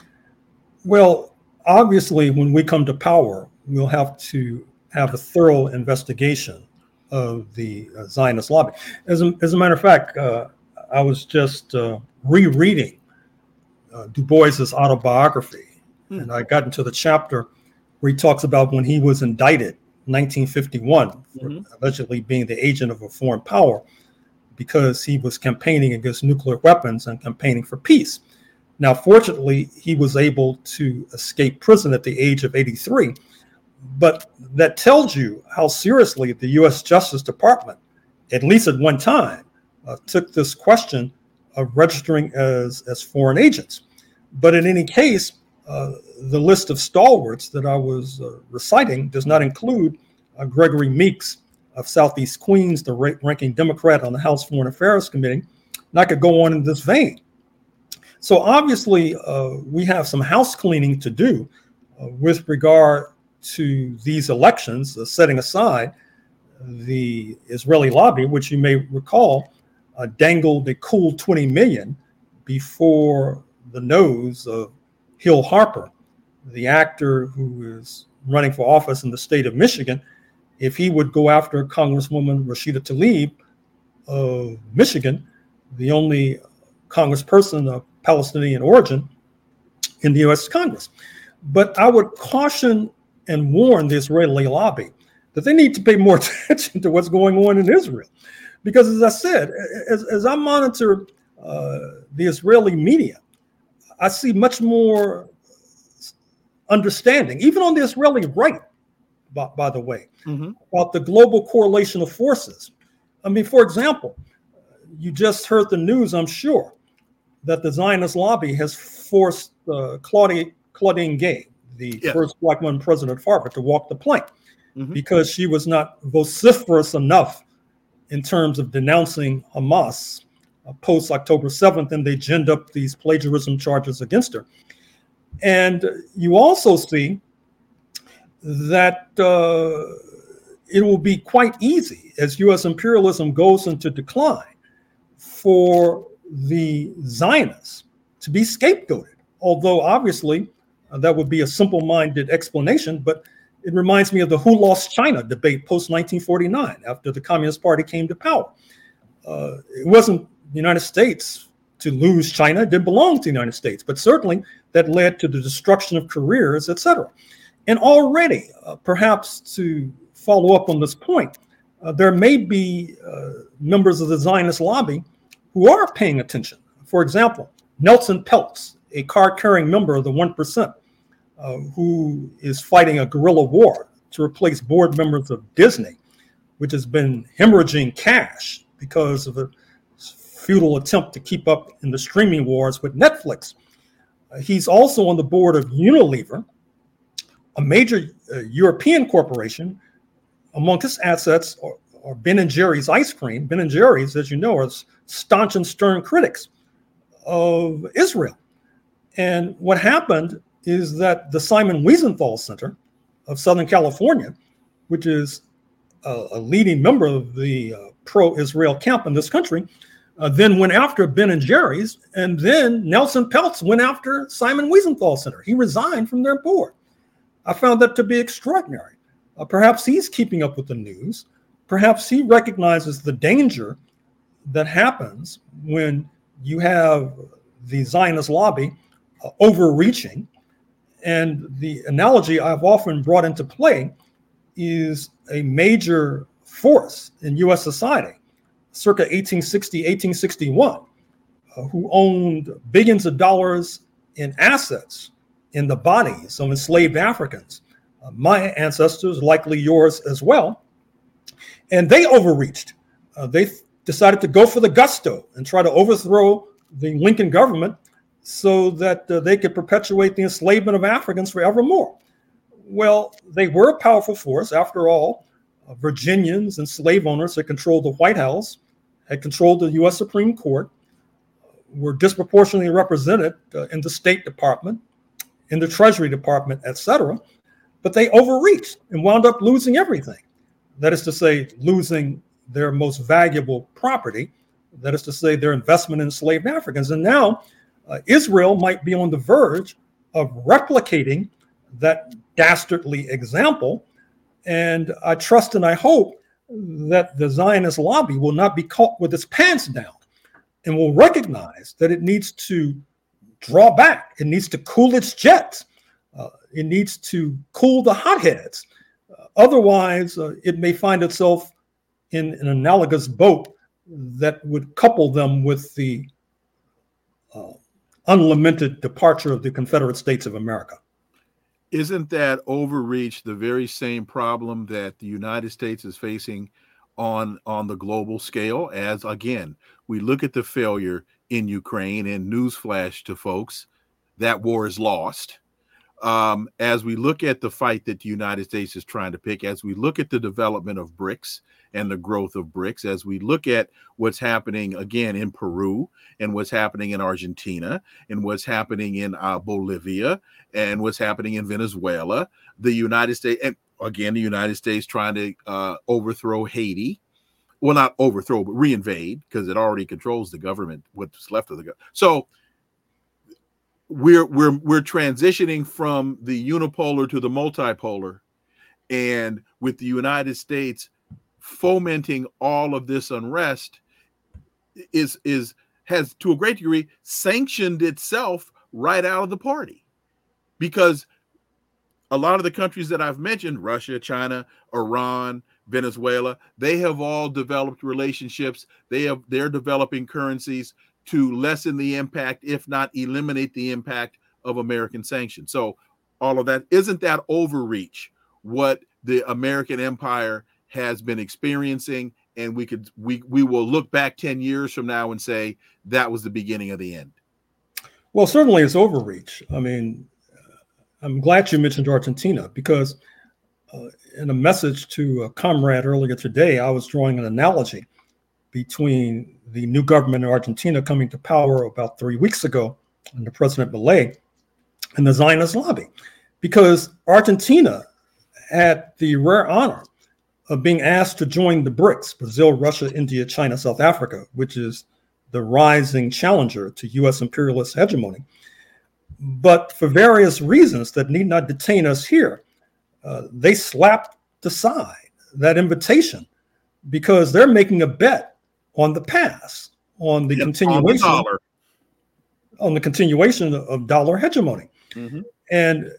Speaker 3: Well, obviously, when we come to power, we'll have to have a thorough investigation of the uh, Zionist lobby. As a, as a matter of fact, uh, I was just uh, rereading uh, Du Bois's autobiography, hmm. and I got into the chapter where he talks about when he was indicted in nineteen fifty-one for mm-hmm. allegedly being the agent of a foreign power because he was campaigning against nuclear weapons and campaigning for peace. Now, fortunately, he was able to escape prison at the age of eighty-three. But that tells you how seriously the U S Justice Department, at least at one time, uh, took this question of registering as, as foreign agents. But in any case, uh, the list of stalwarts that I was uh, reciting does not include uh, Gregory Meeks of Southeast Queens, the ra- ranking Democrat on the House Foreign Affairs Committee. And I could go on in this vein. So obviously, uh, we have some house cleaning to do uh, with regard to these elections, uh, setting aside the Israeli lobby, which you may recall uh, dangled a cool twenty million before the nose of Hill Harper, the actor who is running for office in the state of Michigan, if he would go after Congresswoman Rashida Tlaib of Michigan, the only congressperson of Palestinian origin in the U S Congress. But I would caution and warn the Israeli lobby that they need to pay more attention to what's going on in Israel. Because as I said, as, as I monitor uh, the Israeli media, I see much more understanding, even on the Israeli right, by, by the way, mm-hmm. about the global correlation of forces. I mean, for example, you just heard the news, I'm sure, that the Zionist lobby has forced uh, Claudine, Claudine Gay, the yes. first black woman president of Harvard, to walk the plank mm-hmm. because she was not vociferous enough in terms of denouncing Hamas uh, post October seventh, and they ginned up these plagiarism charges against her. And you also see that uh, it will be quite easy as U S imperialism goes into decline for the Zionists to be scapegoated, although obviously uh, that would be a simple-minded explanation, but it reminds me of the Who Lost China debate post nineteen forty-nine after the Communist Party came to power. Uh, it wasn't the United States to lose China, it didn't belong to the United States, but certainly that led to the destruction of careers, et cetera. And already, uh, perhaps to follow up on this point, uh, there may be uh, members of the Zionist lobby who are paying attention. For example, Nelson Peltz, a card-carrying member of the one percent, uh, who is fighting a guerrilla war to replace board members of Disney, which has been hemorrhaging cash because of a futile attempt to keep up in the streaming wars with Netflix. Uh, he's also on the board of Unilever, a major uh, European corporation, among its assets are, are Ben and Jerry's ice cream. Ben and Jerry's, as you know, are staunch and stern critics of Israel. And what happened is that the Simon Wiesenthal Center of Southern California, which is a, a leading member of the uh, pro-Israel camp in this country, uh, then went after Ben and Jerry's, and then Nelson Peltz went after Simon Wiesenthal Center. He resigned from their board. I found that to be extraordinary. Uh, perhaps he's keeping up with the news. Perhaps he recognizes the danger that happens when you have the Zionist lobby uh, overreaching. And the analogy I've often brought into play is a major force in U S society, circa eighteen sixty, eighteen sixty-one, uh, who owned billions of dollars in assets in the bodies of enslaved Africans. Uh, my ancestors, likely yours as well. And they overreached. Uh, they th- decided to go for the gusto and try to overthrow the Lincoln government so that uh, they could perpetuate the enslavement of Africans forevermore. Well, they were a powerful force. After all, uh, Virginians and slave owners had controlled the White House, had controlled the U S Supreme Court, were disproportionately represented uh, in the State Department, in the Treasury Department, et cetera. But they overreached and wound up losing everything. That is to say, losing their most valuable property. That is to say, their investment in enslaved Africans. And now uh, Israel might be on the verge of replicating that dastardly example. And I trust and I hope that the Zionist lobby will not be caught with its pants down and will recognize that it needs to draw back. It needs to cool its jets. Uh, it needs to cool the hotheads. Uh, otherwise, uh, it may find itself in an analogous boat that would couple them with the uh, unlamented departure of the Confederate States of America.
Speaker 1: Isn't that overreach the very same problem that the United States is facing on, on the global scale? As, again, we look at the failure in Ukraine, and newsflash to folks, that war is lost. Um, as we look at the fight that the United States is trying to pick, as we look at the development of BRICS and the growth of BRICS, as we look at what's happening again in Peru and what's happening in Argentina and what's happening in uh, Bolivia and what's happening in Venezuela, the United States, and again, the United States trying to uh, overthrow Haiti. Well, not overthrow, but reinvade, because it already controls the government, what's left of the government. So we're we're we're transitioning from the unipolar to the multipolar, and with the United States fomenting all of this unrest, is is has to a great degree sanctioned itself right out of the party, because a lot of the countries that I've mentioned, Russia, China, Iran, Venezuela, they have all developed relationships. They have they're developing currencies to lessen the impact, if not eliminate the impact of American sanctions. So all of that, isn't that overreach what the American empire has been experiencing? And we could we we will look back ten years from now and say that was the beginning of the end.
Speaker 3: Well, certainly it's overreach. I mean, I'm glad you mentioned Argentina, because uh, in a message to a comrade earlier today, I was drawing an analogy between the new government in Argentina coming to power about three weeks ago under President Milei and the Zionist lobby, because Argentina had the rare honor of being asked to join the BRICS, Brazil, Russia, India, China, South Africa, which is the rising challenger to U S imperialist hegemony. But for various reasons that need not detain us here, uh, they slapped aside that invitation because they're making a bet on the past, on the yep, continuation, on the, on the continuation of dollar hegemony. Mm-hmm. And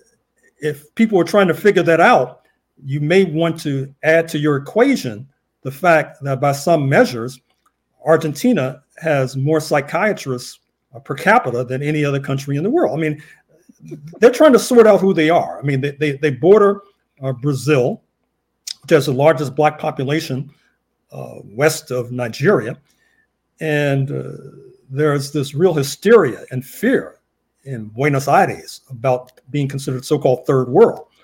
Speaker 3: if people are trying to figure that out, you may want to add to your equation the fact that by some measures, Argentina has more psychiatrists per capita than any other country in the world. I mean, they're trying to sort out who they are. I mean, they they, they border uh, Brazil, which has the largest Black population uh, west of Nigeria. And uh, there's this real hysteria and fear in Buenos Aires about being considered so-called third world.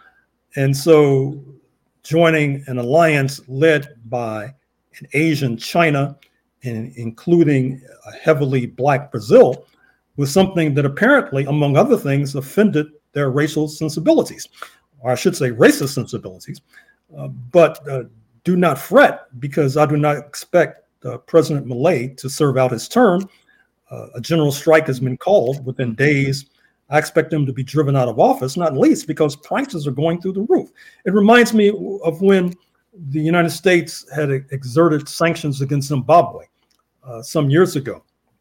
Speaker 3: And so joining an alliance led by an Asian China and including a heavily Black Brazil was something that apparently, among other things, offended their racial sensibilities, or I should say racist sensibilities. Uh, but uh, do not fret, because I do not expect uh, President Milei to serve out his term. Uh, a general strike has been called within days. I expect him to be driven out of office, not least because prices are going through the roof. It reminds me of when the United States had exerted sanctions against Zimbabwe uh, some years ago,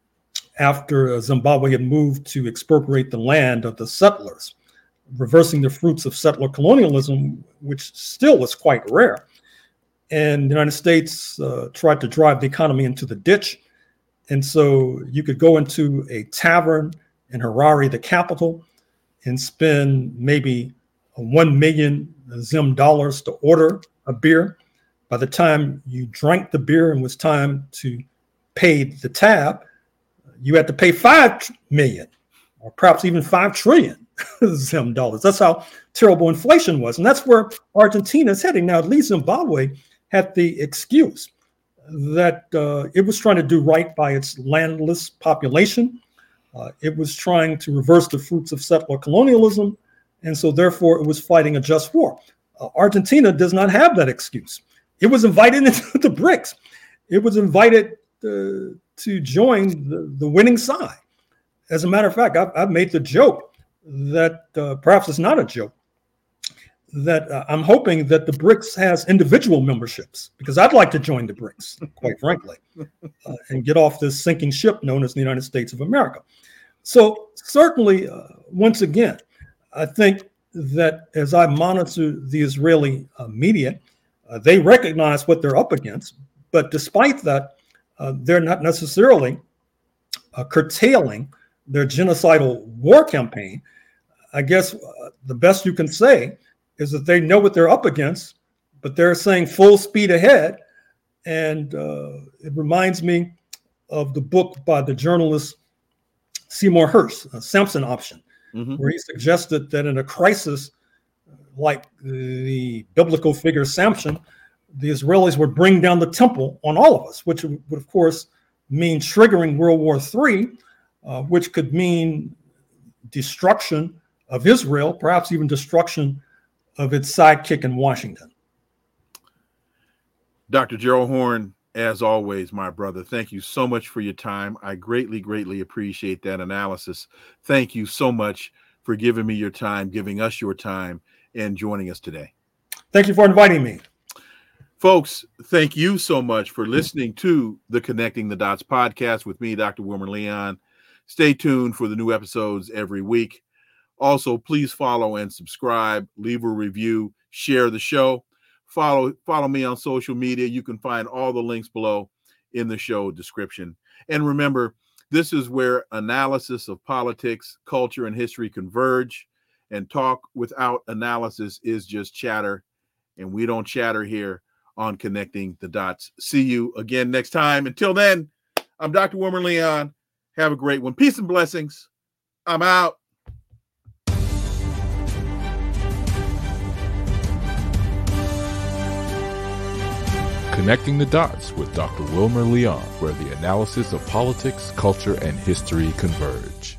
Speaker 3: after Zimbabwe had moved to expropriate the land of the settlers, reversing the fruits of settler colonialism, which still was quite rare. And the United States uh, tried to drive the economy into the ditch. And so you could go into a tavern in Harare, the capital, and spend maybe one million Zim dollars to order a beer. By the time you drank the beer and it was time to pay the tab, you had to pay five million, or perhaps even five trillion Zim dollars. That's how terrible inflation was. And that's where Argentina is heading. Now, at least Zimbabwe had the excuse that uh, it was trying to do right by its landless population. Uh, it was trying to reverse the fruits of settler colonialism. And so therefore it was fighting a just war. Uh, Argentina does not have that excuse. It was invited into the BRICS. It was invited uh, to join the, the winning side. As a matter of fact, I've, I've made the joke that uh, perhaps it's not a joke, that uh, I'm hoping that the BRICS has individual memberships, because I'd like to join the BRICS, quite frankly, uh, and get off this sinking ship known as the United States of America. So certainly, uh, once again, I think that as I monitor the Israeli uh, media, uh, they recognize what they're up against, but despite that, uh, they're not necessarily uh, curtailing their genocidal war campaign. I guess uh, the best you can say is that they know what they're up against, but they're saying full speed ahead. And uh, it reminds me of the book by the journalist Seymour Hersh, uh, Samson Option, mm-hmm. where he suggested that in a crisis like the biblical figure Samson, the Israelis would bring down the temple on all of us, which would, of course, mean triggering World War Three, uh, which could mean destruction of Israel, perhaps even destruction of its sidekick in Washington.
Speaker 1: Doctor Gerald Horne, as always, my brother, thank you so much for your time. I greatly, greatly appreciate that analysis. Thank you so much for giving me your time, giving us your time, and joining us today.
Speaker 3: Thank you for inviting me.
Speaker 1: Folks, thank you so much for listening to the Connecting the Dots podcast with me, Doctor Wilmer Leon. Stay tuned for the new episodes every week. Also, please follow and subscribe, leave a review, share the show. Follow, follow me on social media. You can find all the links below in the show description. And remember, this is where analysis of politics, culture, and history converge, and talk without analysis is just chatter. And we don't chatter here on Connecting the Dots. See you again next time. Until then, I'm Doctor Wilmer Leon. Have a great one. Peace and blessings. I'm out.
Speaker 2: Connecting the Dots with Doctor Wilmer Leon, where the analysis of politics, culture, and history converge.